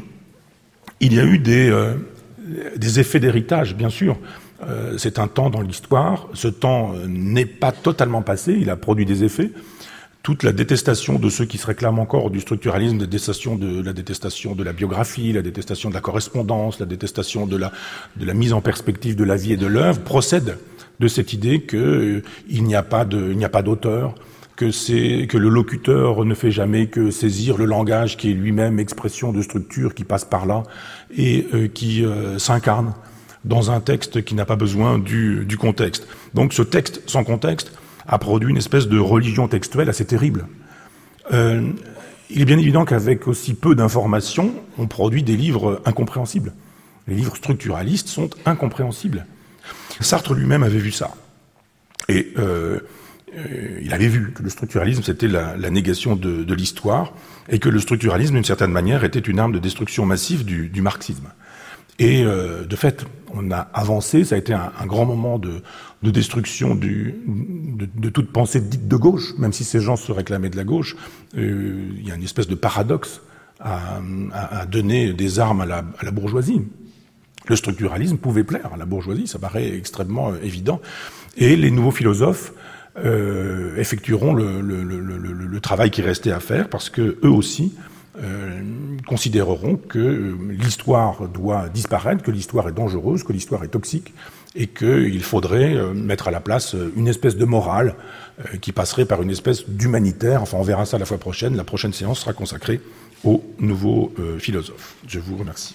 Il y a eu des, euh, des effets d'héritage, bien sûr. Euh, c'est un temps dans l'histoire. Ce temps euh, n'est pas totalement passé. Il a produit des effets. Toute la détestation de ceux qui se réclament encore du structuralisme, la détestation de la détestation de la biographie, la détestation de la correspondance, la détestation de la, de la mise en perspective de la vie et de l'œuvre, procède de cette idée qu'il euh, n'y a pas de, il n'y a pas d'auteur, que c'est, que le locuteur ne fait jamais que saisir le langage qui est lui-même expression de structure qui passe par là et euh, qui euh, s'incarne dans un texte qui n'a pas besoin du, du contexte. Donc ce texte sans contexte a produit une espèce de religion textuelle assez terrible. euh, il est bien évident qu'avec aussi peu d'informations, on produit des livres incompréhensibles. Les livres structuralistes sont incompréhensibles. Sartre lui-même avait vu ça. Et euh, euh, il avait vu que le structuralisme, c'était la, la négation de, de l'histoire, et que le structuralisme, d'une certaine manière, était une arme de destruction massive du, du marxisme. Et euh, de fait, on a avancé, ça a été un, un grand moment de, de destruction du, de, de toute pensée dite de gauche, même si ces gens se réclamaient de la gauche. Euh, il y a une espèce de paradoxe à, à, à donner des armes à la, à la bourgeoisie. Le structuralisme pouvait plaire à la bourgeoisie, ça paraît extrêmement euh, évident. Et les nouveaux philosophes euh, effectueront le, le, le, le, le travail qui restait à faire, parce que eux aussi euh, considéreront que l'histoire doit disparaître, que l'histoire est dangereuse, que l'histoire est toxique, et qu'il faudrait euh, mettre à la place une espèce de morale euh, qui passerait par une espèce d'humanitaire. Enfin, on verra ça la fois prochaine. La prochaine séance sera consacrée aux nouveaux euh, philosophes. Je vous remercie.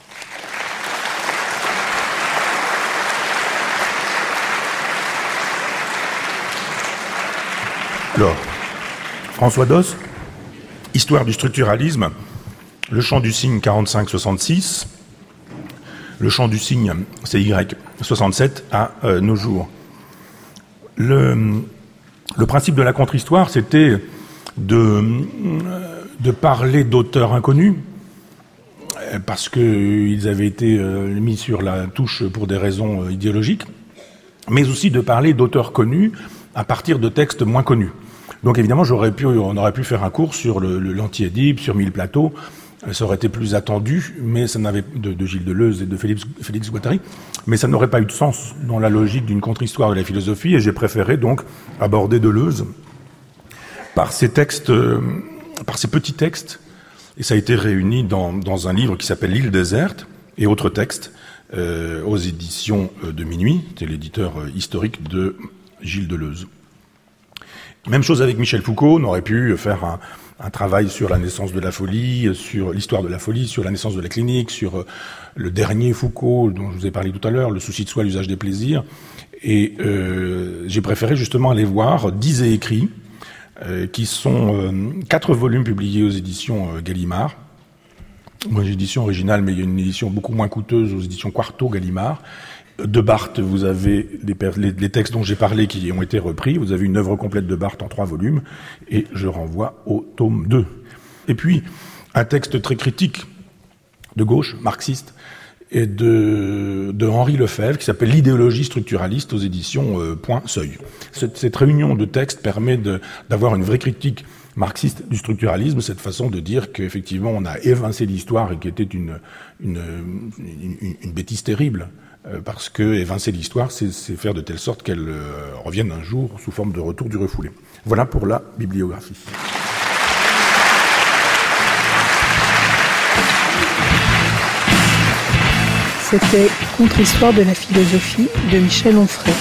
Alors, François Doss, Histoire du structuralisme, le champ du signe quarante-cinq soixante-six, le champ du signe C Y soixante-sept à euh, nos jours. Le, le principe de la contre-histoire, c'était de, de parler d'auteurs inconnus, parce qu'ils avaient été euh, mis sur la touche pour des raisons euh, idéologiques, mais aussi de parler d'auteurs connus à partir de textes moins connus. Donc évidemment, j'aurais pu, on aurait pu faire un cours sur le, le, l'anti-Édipe, sur Mille plateaux, ça aurait été plus attendu, mais ça n'avait de, de Gilles Deleuze et de Félix, Félix Guattari, mais ça n'aurait pas eu de sens dans la logique d'une contre-histoire de la philosophie, et j'ai préféré donc aborder Deleuze par ces textes, euh, par ces petits textes, et ça a été réuni dans, dans un livre qui s'appelle L'île déserte, et autres textes, euh, aux éditions de Minuit, c'est l'éditeur historique de Gilles Deleuze. Même chose avec Michel Foucault, on aurait pu faire un, un travail sur la naissance de la folie, sur l'histoire de la folie, sur la naissance de la clinique, sur le dernier Foucault dont je vous ai parlé tout à l'heure, le souci de soi, l'usage des plaisirs. Et euh, j'ai préféré justement aller voir dix et écrits, euh, qui sont euh, quatre volumes publiés aux éditions euh, Gallimard. Moi j'ai l'édition originale, mais il y a une édition beaucoup moins coûteuse aux éditions Quarto Gallimard. De Barthes, vous avez les, les, les textes dont j'ai parlé qui ont été repris. Vous avez une œuvre complète de Barthes en trois volumes, et je renvoie au tome deux. Et puis, un texte très critique de gauche, marxiste, et de, de Henri Lefebvre, qui s'appelle L'idéologie structuraliste aux éditions euh, Point Seuil. Cette, cette réunion de textes permet de, d'avoir une vraie critique marxiste du structuralisme, cette façon de dire qu'effectivement on a évincé l'histoire et qui était une, une, une, une bêtise terrible. Parce que évincer l'histoire, c'est, c'est faire de telle sorte qu'elle euh, revienne un jour sous forme de retour du refoulé. Voilà pour la bibliographie. C'était Contre-histoire de la philosophie de Michel Onfray.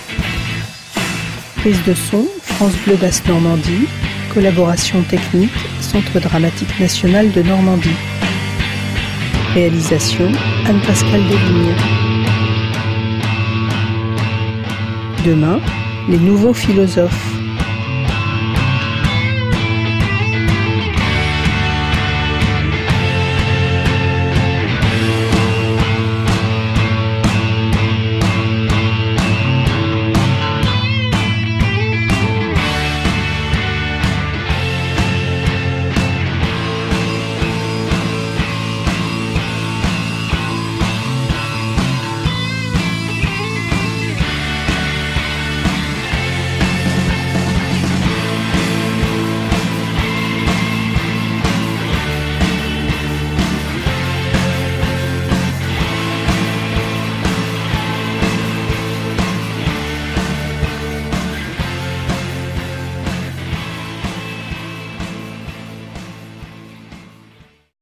Prise de son, France Bleu Basse Normandie. Collaboration technique, Centre dramatique national de Normandie. Réalisation, Anne-Pascale Deslignes. Demain, les nouveaux philosophes.